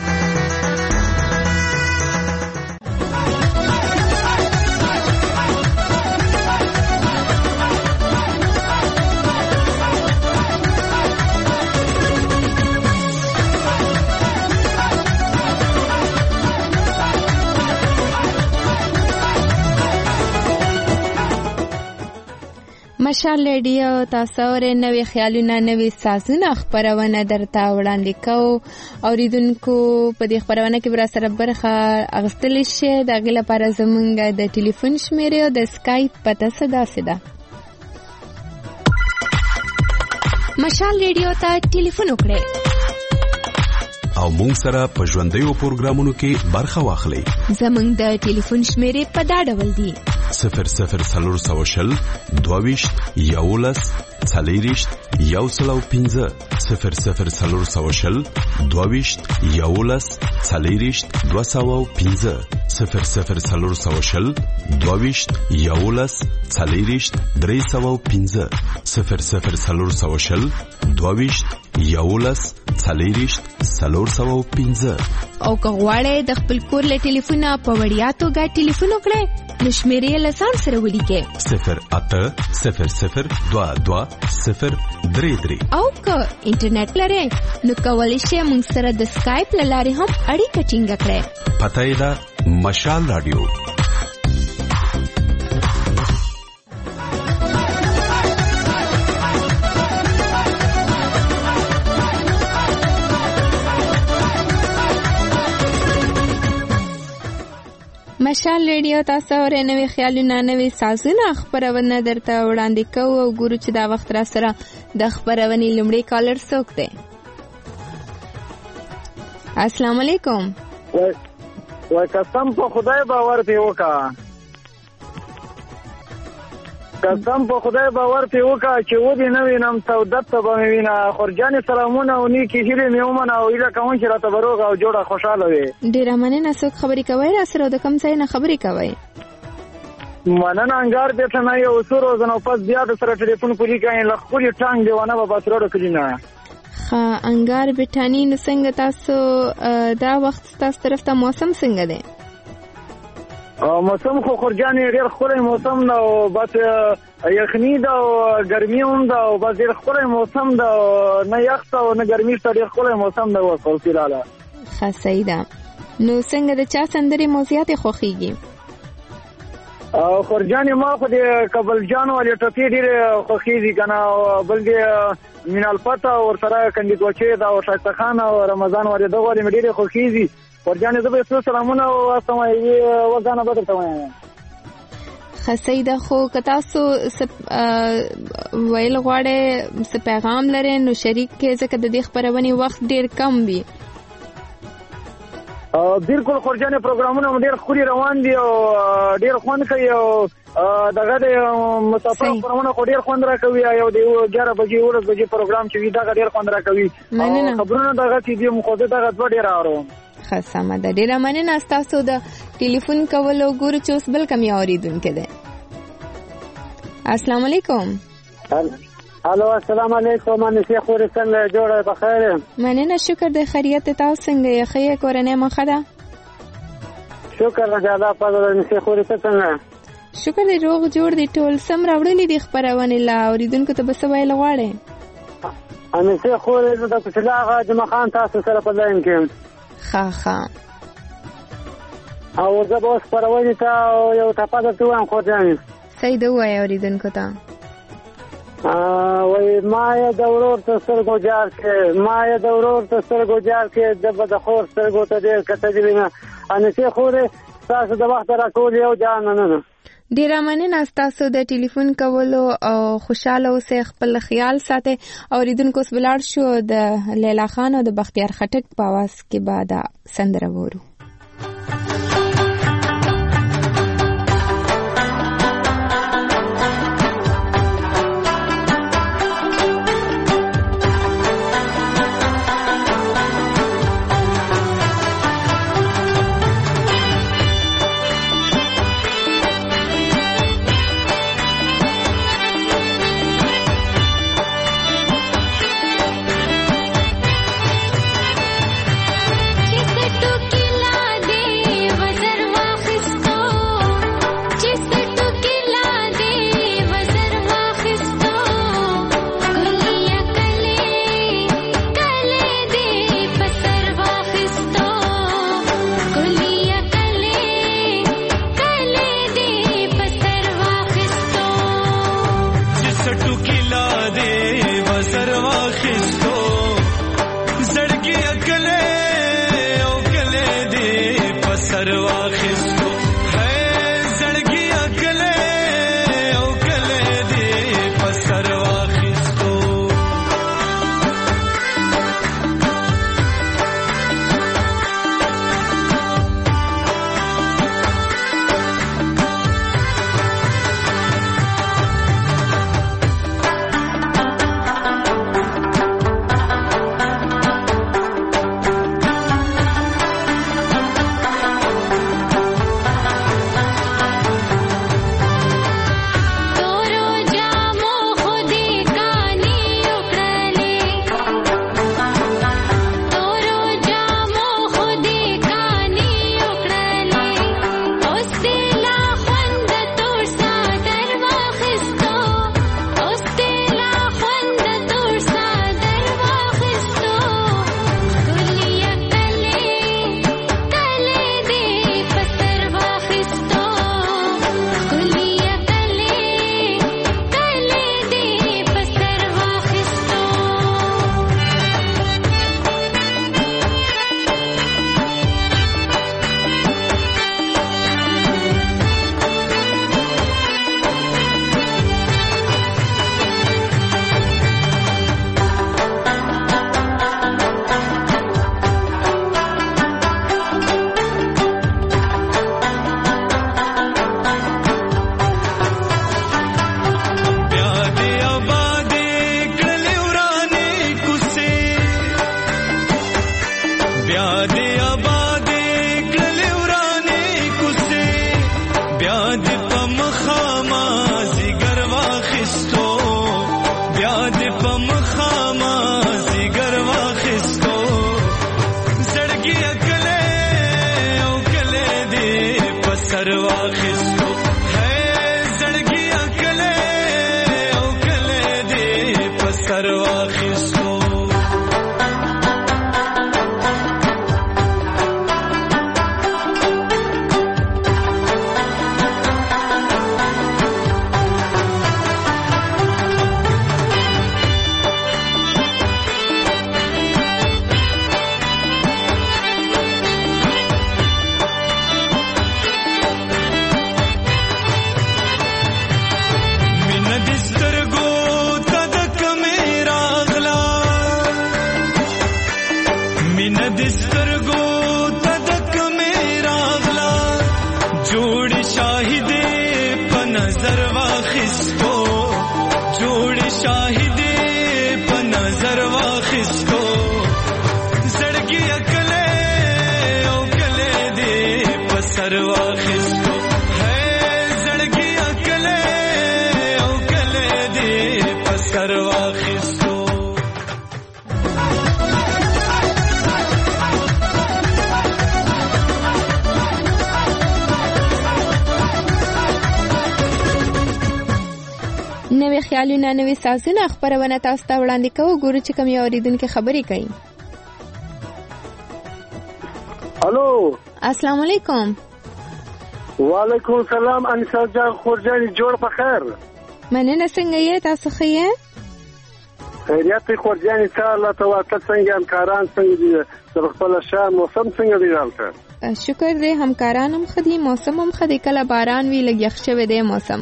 A: مشال ریډیو تاسو ورې نوې خیالونه، نوې سازونه خبرونه درته وړاندې کوو. اوریدونکو په دې خبرونه کې بر سره برخه اغستل شي. د غل لپاره زمونږ د ټلیفون شمیره او د اسکایپ پته صدا مشال ریډیو ته ټلیفون وکړئ
Q: او مونږ سره په ژوندیو پروګرامونو کې برخه واخلئ.
C: زمونږ د ټلیفون شمیره په دا ډول دی:
Q: 0040 22 11 40 105 0040 22 11 40 205 0040 22 11 40 305 0040 22 11 40 305.
C: او که غواړئ د خپل کور له ټلیفونه په وړیا توګه ټلیفون وکړئ نو شمیرې له ځان سره ولیکئ
Q: 0800 22 033.
C: او که انټرنیټ لرئ نو کولی شئ موږ سره د سکایپ له لارې هم اړیکه ټینګه کړئ.
Q: پته یې ده مشال رادیو.
A: مشال ریډیو تاسو ورې نوې خیالونه، نوې سازونه خبرونه درته وړاندې کوو او ګورو چې دا وخت را سره د خبرونې لومړی کالر څوک دی. السلام علیکم.
H: وای قسم په خدای باور دی وکا
E: قسم په خدای باور ته وکړه چې ودی نه وینم سعودت ته به مې وینه خورجانې سلامونه او نیکې هیلې مې ومنه او هیله کوم چې راته به روغه او جوړه خوشحاله وي.
A: ډېره مننه. څوک خبرې کوئ راسره او د کوم ځای نه خبرې کوئ؟
E: مننه انګار بیرته نه یو څو روزه نو پس بیا د سره ټلیفون پوری کوي له خپلې ټانګ دیوانه به بس روډ کړي نه.
A: انګار بټانی نو څنګه تاسو دا وخت تاسو طرف ته موسم څنګه دی؟
E: موسم خو خورجانې ډېر ښکلی موسم ده او بس یخني ده او ګرمي هم ده او بس ډېر ښکلی موسم ده نه یخ ته او نه ګرمي شته ډېر ښکلی موسم ده اوس فیلاله.
A: ښه صحیح ده. نو څنګه د چا سندرې مو زیاتې خوښېږي؟
E: خورجانې ما خو د کابل جان والې ټپې ډېرې خوښېږي که نه او بل د مینال پته ورسره کندي کوچې ده او شایسته خان او رمضان والې دغه والې مې ډېرې خوښېږي. خورجانې زه به یې څو سلامونه واستم وګانه به درته وایم.
A: ښه صحیح ده. خو که تاسو ویل غواړئ څه پیغام لرئ نو شریک کې ځکه د دې خپرونې وخت ډېر کم وي.
E: بالکل خورجانې پروګرامونه ډېر ښکلي روان دي او ډېر خوند کوي او دغه د مسافر خپرونه خو ډېر خوند راکوي یو د 11 بجې 11 بجې پروګرام چې وي دغه ډېر خوند راکوي. خبرونه دغه چې دي خو زه دغه دوه ډېر اورم.
A: ښه سمه ده. ډېره مننه ستاسو د ټلیفون کولو. ګورو چې اوس بل کم یې اورېدونکی دی. السلام علیکم.
H: الو السلام علیکم. انسې خورې څنګه جوړه بخیر؟
A: مننه شکر دی. خیریت تاسو څنګه یې؟ ښه یې کورنۍ مو ښه ده؟
H: شکر دی الله پاک. انسې خورې ته څنګه؟
A: شکر دی روغ جوړ دی ټول. سم راوړلې دي خپرونې لا اورېدونکو ته به څه ویل غواړئ؟
H: انسې خورې زه د کوچلا هغه جمعه خان تاسو سره په لاین کې یم.
A: ښه
H: او زه به اوس خپرونې ته یو ټپه درته ووایم خورجانې.
A: صحیح ده ووایه اورېدونکو ته.
H: وای ما یې د ورور ته سترګو جار کې ما یې د ورور ته سترګو جار کې د به د خور سترګو ته ډېر کتلې وینه. انسې خورې ستاسو د وخت راکول یو جان مننه.
A: ډېره مننه ستاسو د ټلیفون کولو او خوشحاله اوسئ. خپل خیال ساتئ. اورېدونکو اوس ولاړ شو د لیلا خان او د بختیار خټک په اواز کې به دا سندره وورو.
I: टुकी ला
A: خیالونه نوې سازونه خبرونه تاسو ته وړاندې کوو. ګورو چې کوم اوریدونکو خبرې کوي.
E: الو
A: السلام علیکم.
E: وعلیکم السلام. انیسا جان خورجانی جوړ په خیر.
A: مننه. څنګه یې تاسو؟ ښه یې؟
E: خیریت خورجانی ته الله تعالی څنګه همکاران څنګه دي؟ د خپل شهر موسم څنګه دی حالته؟
A: شکر دې همکاران هم ښه دي، موسم هم ښه دی. کله باران وی لږ یخ شوی دی موسم.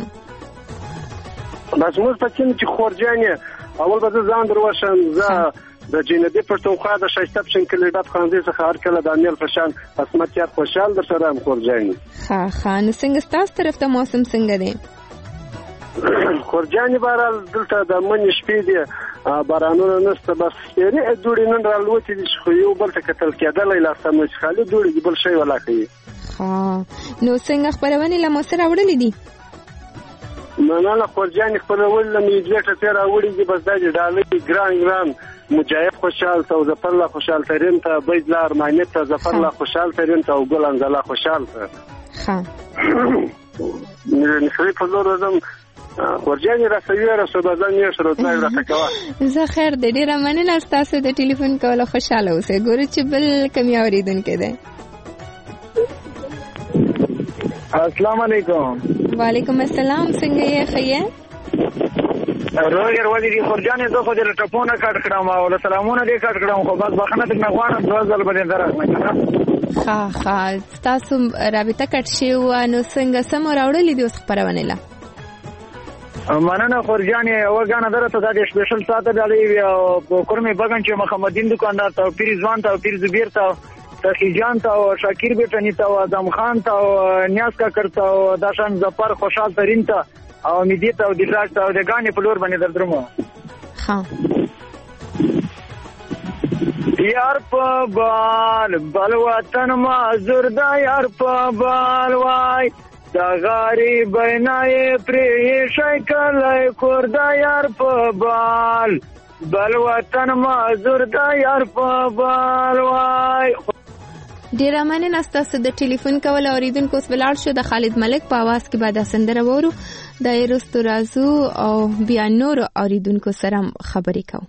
E: بس موږ په چین چې خورجانی اول به ځان دروښم زه د جنبی پښتونخوا د شایسته پښین کلیډات خانزي څخه هر کله د امیل فشان اسمت یاد خوشحال در سره هم خورجانی.
A: خان څنګه ستاسو طرف ته موسم څنګه دی؟
E: خورجانی بارال دلته د منی شپې دی بارانونه نشته، بس یعنی دوړې نن رالوتې دي خو یو بل ته کتل کېدلای لا سم چې خالي دوړې بل شی ولا کوي.
A: نو څنګه خبرونه له مصر راوړلې دي؟
E: مناله خورجانی خبرونه له میډیټ ته راوړې دي، بس دا ډالې ګران مجاهد خوشحال ته او ظفر الله خوشحال ترين ته بيدلا ارمانیت ته ظفر الله خوشحال ترين ته او ګل انزلا خوشحال ته. نشي په لور زم ورجاني راسوي بازان یې سره ځای راته کوا.
A: زه خیر دې ډیره مننه تاسو د ټلیفون کوله خوشاله اوسئ. ګورو چې بل کوم اوریدونکو ده.
E: السلام علیکم.
A: وعلیکم السلام. څنګه یې؟ ښه یې؟
E: روغیر ولې دي خورجاني زه خو دې ټپونه کټ کړم او سلامونه دې کټ کړم خو بس بخنه دې غواړم دوزل باندې درغمه.
A: تاسو رابطه کټ شي و نو څنګه سم راوړلې دي اوس خبرونه لا؟
E: مننه خورجاني وګانه درته د سپیشل ساته دالي او کورمه بغن چې محمدین دکاندار ته پیر ځوان ته پیر زبیر ته تخیجان ته او شاکر بیٹنی ته او ادم خان ته او نیاز کا کرتا او داشان ظفر خوشحال ترين ته او میدی ته او دراک ته او د غانې په لور باندې دردرمو. یار په بال وطن ما زور دا یار په بال وای دا غریب بینای پری شکل کور دا یار په بال وطن ما زور دا یار په بال وای.
A: ډیره مننه تاسو د ټلیفون کول اوریدونکو اوس ولاړ شو. د خالد ملک په आवाज کې بعد سندره وورو د ایرستو رازو او بیا نور اوریدونکو سره خبرې کوو.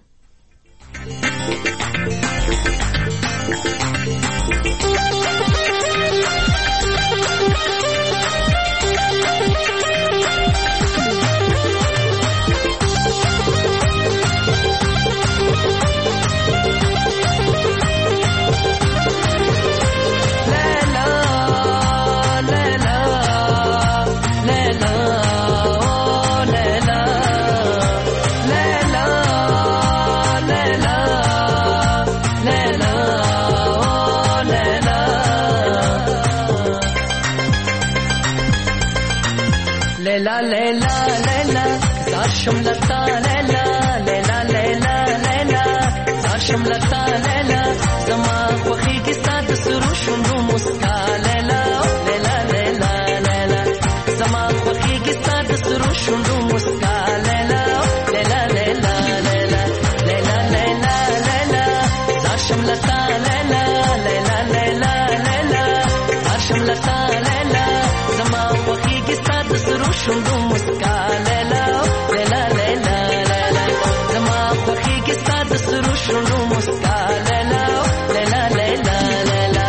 I: لیلا لیلا لیلا زاشم لتا لیلا لیلا لیلا لیلا زاشم لتا لیلا زما خوخي کې ستاد سرو شوندو مسکا لیلا لیلا لیلا لیلا زما خوخي کې ستاد سرو شوندو مسکا لیلا لیلا لیلا لیلا لیلا لیلا لیلا زاشم لتا لیلا لیلا لیلا لیلا زاشم لتا لیلا زما خوخي کې ستاد سرو شوندو مسکا لیلا لیلا لیلا لیلا زما خوخي کې ستاد سرو شوندو مسکا لیلا لیلا لیلا لیلا.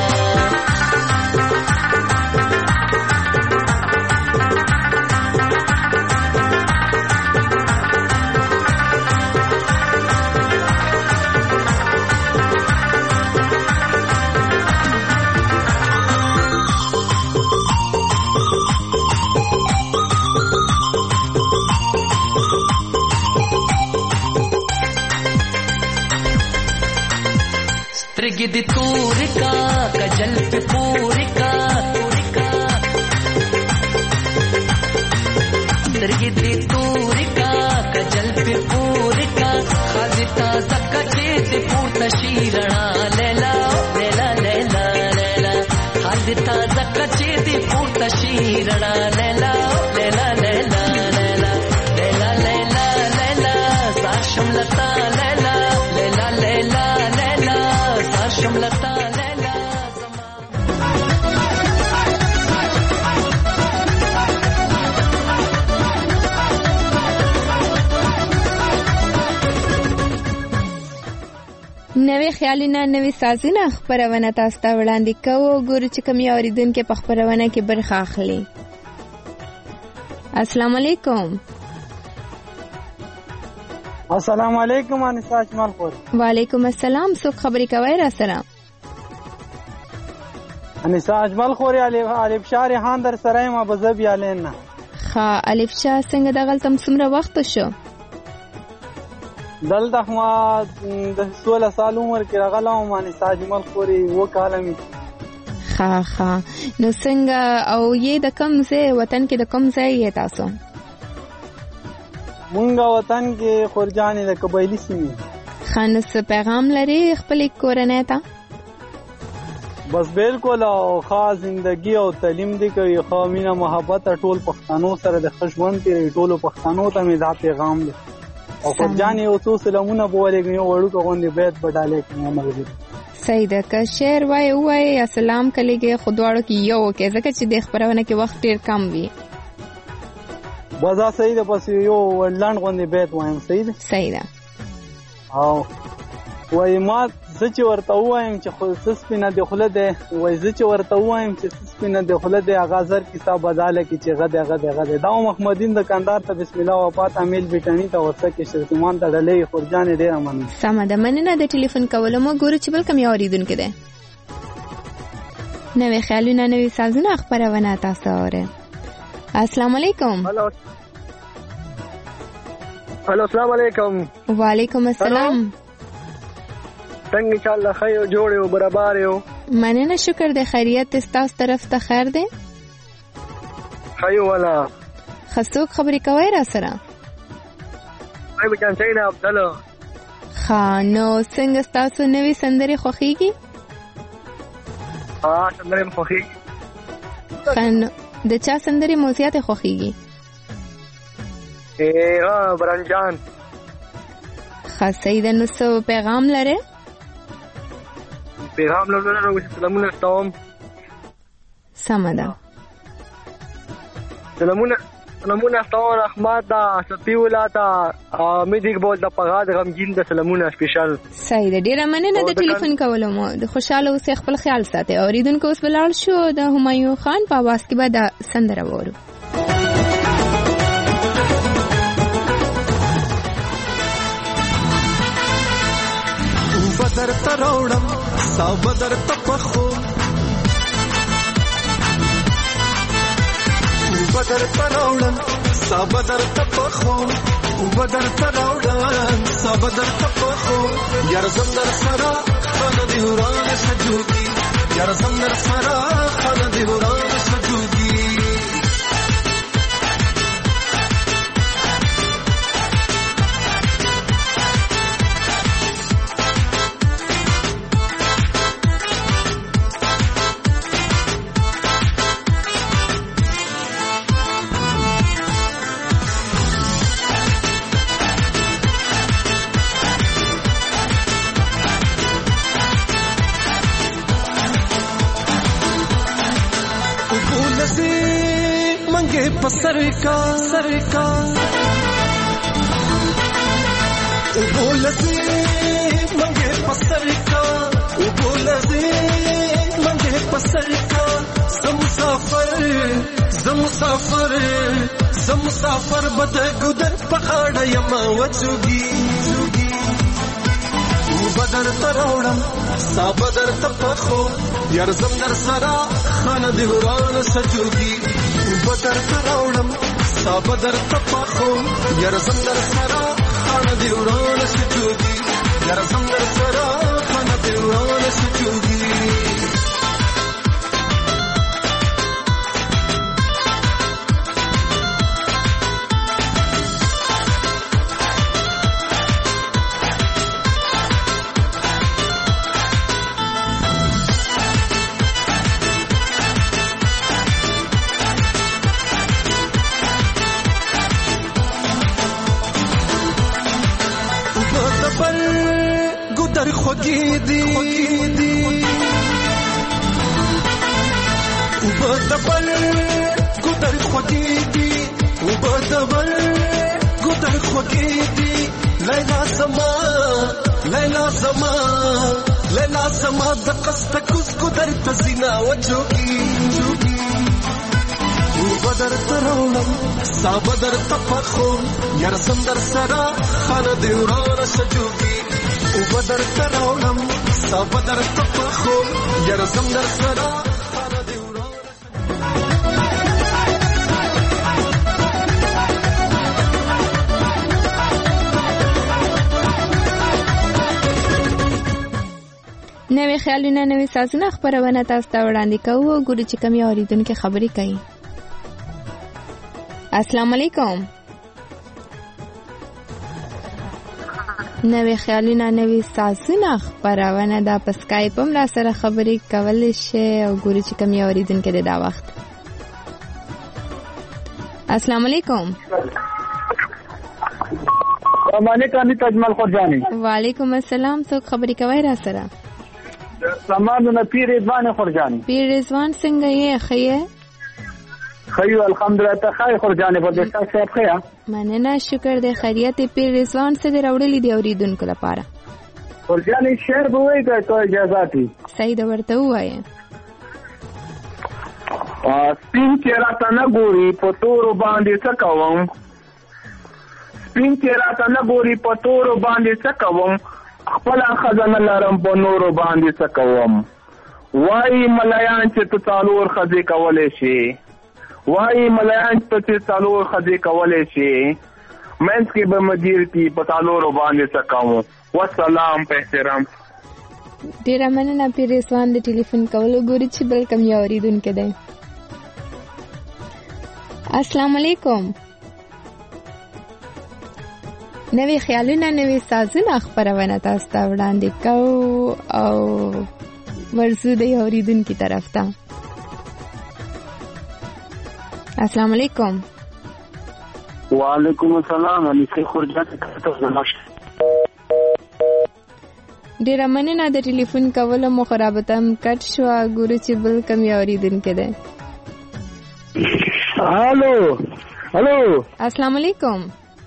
I: गिदी तूर का कजल पे पूरी का गिदी तूर का कजल पे पूरी का खादिता जक्का चेते पूर्ता शीरणा लेला लेला लेला लेला खादिता जक्का चेते पूर्ता शीरणा लेला लेला लेला लेला लेला लेला लेला साशम लता लेला लेला लेला लेला شملتا لیلا
A: نوې خیالونه نوې سازونه خپرونه تاسو ته وړاندې کوو. ګورو چې کوم اوریدونکو په خپرونه کې برخه اخلي. السلام علیکم.
J: السلام علیکم انیسا اجمل خور.
A: وعلیکم السلام. څوک خبرې کوي را سره؟
J: انیسا اجمل خور الف شاه ریحان در سره ما بزب یالین.
A: ها الف شاه څنګه دغلتم څومره وخت شو؟
J: دلته ما د 16 سال عمر کې راغلم انیسا اجمل خور و کالمي.
A: ها نو څنګه او یې د کوم ځای وطن کې د کوم ځای یې تاسو؟
J: مونږه وطن کې خورجانې د قبایلی سیمې.
A: خانس پیغام لري خپل کورنۍ ته؟
J: بس بالکل او خاص زندگی او تعلیم دی کوي خو مینا محبت ټول پښتنو سره د خوشوند تیرې ټولو پښتنو ته می دا پیغام دی. او خورجانې او څو سلامونه بولېږي وړو کوندې بیت بډالې کوي مګر
A: صحیح ده. که شعر وای السلام کلیږي خودواړو کې یو کې ځکه چې د خبرونه کې وخت ډیر کم وي.
J: بازا صحیح ده. پس یو لاند غوندې بیت وایم. صحیح ده.
A: صحیح ده.
J: او وای ما چې ورته وایم چې خو سپینه د خله ده وای چې ورته وایم چې سپینه د خله ده اغازر کیسه بداله کی چې غده دا محمدین د کاندار ته بسم الله وفات امیل بیٹانی ته ورسه کې شرطمان ته ډلې خورجانې ډیر مننه.
A: سم ده. مننه د ټلیفون کولو مو. ګورو چې بل کوم اوریدونکو ده. نوې خیالونه نوې سازونه خبرونه تاسو اورئ. السلام علیکم.
K: هلو السلام علیکم.
A: وعلیکم السلام.
K: څنګه ان شاء الله خیر جوړ یو برابر یو.
A: مننه شکر دې خیریت تاسو طرف ته خیر دی.
K: خیر ولا
A: خصوص خبرې کوي را سره؟
K: وای بچان څنګه عبدل.
A: نو څنګه تاسو نوې سندرې خوښيږي؟
K: سندرې خوښيږي.
A: د چا سندرې مو زیاته خوښيږي؟
K: برنجان.
A: خاصه ده. نو څه پیغام لري؟
K: پیغام لرو سلامونه ستوم.
A: سمه ده.
K: سلامونه ستوم رحمت دا سپیولا تا امیدیک بول د پغاد غمجین د سلامونه سپیشل.
A: صحیح ده. ډیره مننه د ټلیفون کولو مو. د خوشاله اوسې خپل خیال ساتي. اوریدونکو اوس ولاړ شو د همایون خان په आवाज کې به د سندره وورو.
M: بدر تروړم ستا بدر تپخو بدر تروړم ستا بدر تپخو بدر تروړم ستا بدر تپخو یار زمدر سرا خانه دی وران سجودي یار زمدر سرا خانه دی وران سجودي सरका बोलते मंगे पसरका बोलते मंगे पसरका मुसाफर बद गुदर पहाड़ यमा वचुगी بدر تروړم ستا بدر تپخو یار زمدر سرا خانه دی وران سجوگی بدر تروړم ستا بدر تپخو یار زمدر سرا خانه دی وران سجوگی یار زمدر سرا خانه دی وران سجوگی خوږی دی وبدبل ګدر خوږی دی وبدبل ګدر خوږی دی لیلا لیلا زما د قصد کوز کو در تزینا وجوگی او بدر تراولم سا بدر تپخو یرسم در سرا خان دیوران سجوگی او بدر تراولم سا بدر تپخو یرسم در سرا
A: نوې خیالونه نوې سازونه خبرونه تاسو ته وړاندې کوو. ګورو چې کومې اوریدونکو خبرې کوي. السلام علیکم. نوې خیالونه نوې سازونه خبرونه د پسکایپ هم را سره خبرې کول شي او ګورو چې کومې اوریدونکو د دا وخت. السلام علیکم.
E: وعلیکم تجمل خورجانی.
A: وعلیکم السلام. څوک خبرې کوي را سره؟
E: سامان نه پیر رضوان خورجانی.
A: پیر رضوان څنګه یې؟ خیه
E: خیو الحمدلله. ته خای خورجانی په دې تاسو خیا؟
A: مننه شکر دې خیریت. پیر رضوان څه دې راوړلې دی اوریدونکو لپاره؟
E: خورجانی شعر به وایي که ته اجازه دي؟
A: صحیح ده ورته ووایه.
E: سپین چې راته نه ګوري په تورو باندې څه کوم، سپین چې راته نه ګوري په تورو باندې څه کوم، خپل خزانه لرم په نورو باندې څه کوم. وای ملایان چې ته څلور خزې کولې شي، وای ملایان چې څلور خزې کولې شي، منځ کې به مدیر کی په څلورو باندې څه کوم. والسلام په احترام.
A: ډیره مننه پیر رضوان د ټلیفون کولو. ګوري چې بل کوم یو اوریدونکو دی. السلام علیکم. نوې خیالونه نوې سازونه خبرونه تاسو ته وړاندې کوو او ورزو د اوریدونکو طرف ته. السلام علیکم.
D: وعلیکم السلام. انیسه خورجانی تاسو
A: ډیره مننه د ټلیفون کولو مو خرابته هم کټ شو. ګورو چې بل کوم یو اوریدونکو دی.
D: هلو
A: السلام علیکم.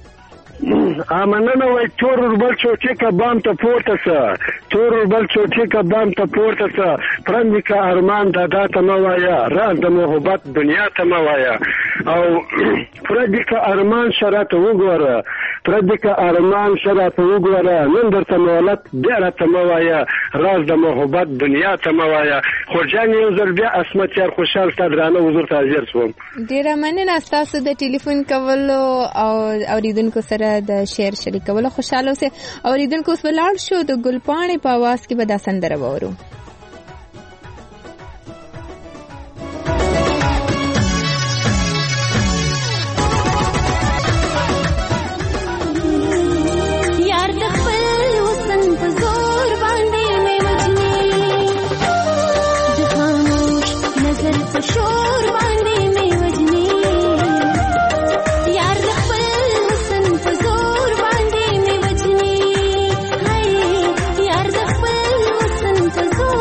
D: مننه وای تور بل چوټي کبام ته پورته سه، تور بل چوټي کبام ته پورته سه، پرندی کا ارمان دادا ته موایا، راز د محبت دنیا ته موایا، او پرندی کا ارمان شرات وګوره، پرندی کا ارمان شرات وګوره، نن درته مولت ډیره ته موایا، راز د محبت دنیا ته موایا. خورجان یو ځل بیا اسمت یار خوشحال ستادرانه حضور ته حاضر شوم.
A: ډیره مننه تاسو د ټلیفون کولو او اوریدونکو سره د شعر شریکولو. خوشاله اوسئ. اوریدونکو اوس ولاړ شو د ګلپاڼې په आवाज کې به دا سندره وورو.
L: زور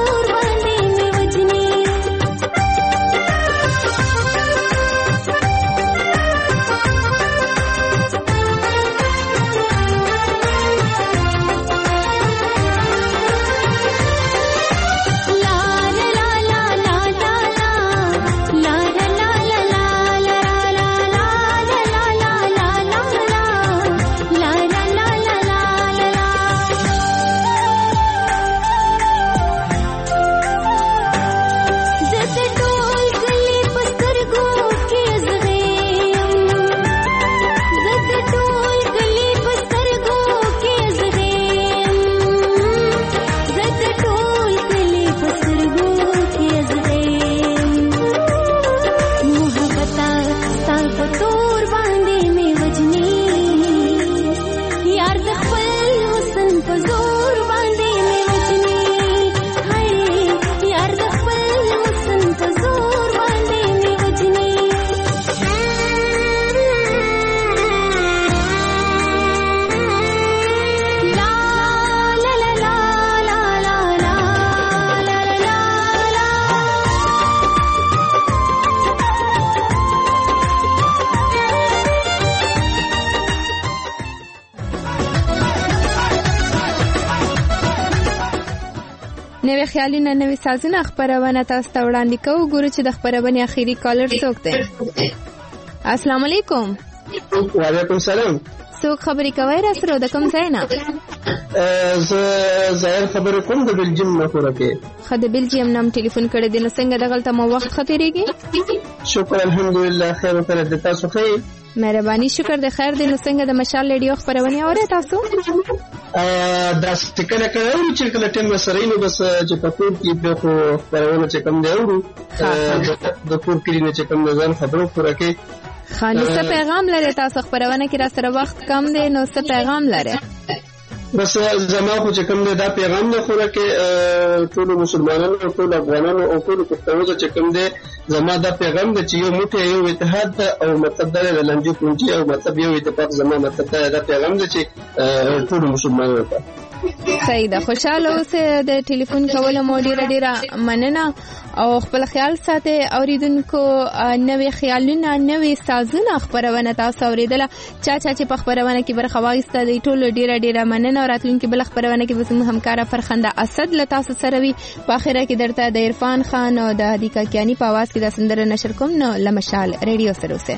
A: نوې خیالونه نوې سازونه خبرونه تاسو ته وړاندې کوو. ګورو چې د خبرونې اخیری کالر څوک دی. السلام علیکم.
L: وعلیکم السلام.
A: څوک خبرې کوي را سره د کوم ځای نه؟
L: زه ظاهر خبرې کوم د بلجیم نه خورکه.
A: خو د بلجیم نام ټلیفون کړی دی نو څنګه دغلته مو وخت خطرېږي؟
L: شکر الحمدلله خیر سره د تاسو خیر.
A: مهرباني شکر د خیر دی. نو څنګه د مشال ریډیو خبرونه اورئ تاسو؟
L: دا څنګه کوي چې کله ټیم سره نو بس چې په کور کې به خو خبرونه چې کوم دی اورو د کور کې نه چې کوم ځان خبرو خورکه.
A: خانو څه پیغام لري تاسو خبرونه کې را سره وخت کم دی نو څه پیغام لري؟
L: بس زما خو چې کوم دی دا پیغام نه خوره کې ټول مسلمانانو او ټول افغانانو او ټول پښتنو چې کوم دی زما دا پیغام دی چې یو موټی یو اتحاد او مطلب دا د لنجو پونجي او مطلب یو اتفاق زما مطلب دا پیغام دی چې ټول مسلمانانو ته
A: صحیح ده. خوشاله اوسه. د ټلیفون کولو مو ډیره مننه او خپل خیال ساتئ. اوریدونکو نوې خیالونه نوې سازونه خبرونه تاسو اوریدله. چا چې په خبرونه کې برخه واخیسته دی ټول ډیره مننه. راتلونکي بل خبرونه کې به زموږ همکاره فرخنده اسد له تاسو سره وي. په اخره کې درته د عرفان خان او د هدیکا کیانی په आवाज کې د سندره نشر کوم. نو لمشال ریډیو سره اوسه.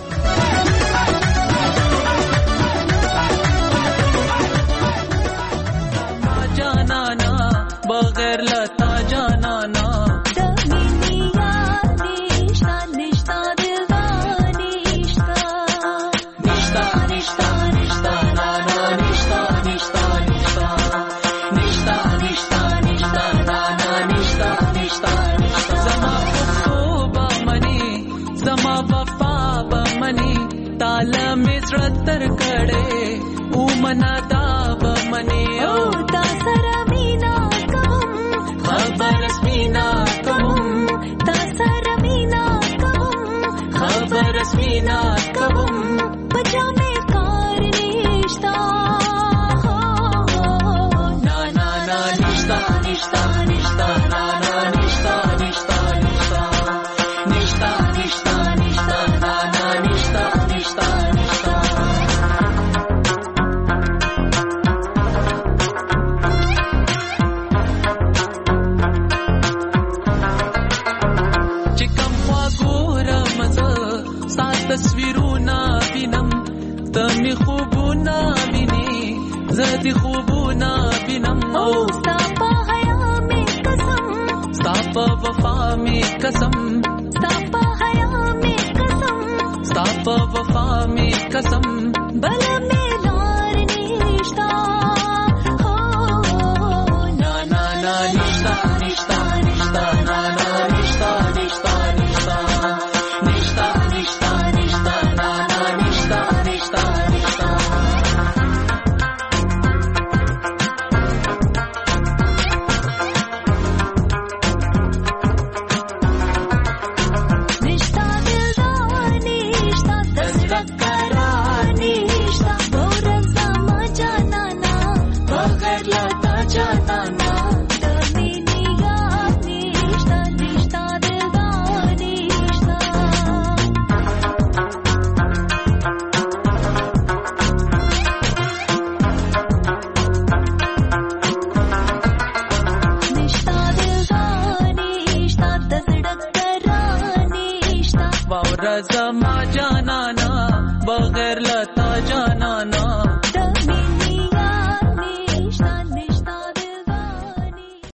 I: बगैर लता जाना ना दमिनिया निश्ता निश्ता दिलवा निश्ता निश्ता निश्ता निश्ता ना ना निश्ता निश्ता निश्ता निश्ता निश्ता निश्ता ना ना निश्ता निश्ता निश्ता जमा बमनी जमा वफा बमनी ताल मिस्रतर कड़े उमना दा बमनी ओ तासरा रश्मीना कहूँ तासरमीना कहूँ खबर रश्मीना कहूँ बचा में कार निश्ता ना ना ना निश्ता निश्ता निश्ता ना ना निश्ता निश्ता निश्ता निश्ता निश्ता निश्ता ना ना निश्ता निश्ता निश्ता تصویرونا بینم تمی خوبونا بینی زدی خوبونا بینم او ساپا حیا میں قسم ساپا وفا میں قسم ساپا حیا میں قسم ساپا وفا میں قسم بلا میں لار نشتا ہو نا نا نا نشتا نشتا نشتا نا نا نشتا نشتا نشتا نشتا نشتا نشتا نا نا نشتا نشتا نشتا نشتا دلدانی نشتا دستکرانی نشتا بورن سما جانا نا بغیر لتا جانا نا जमा जाना ना बगैर लता जाना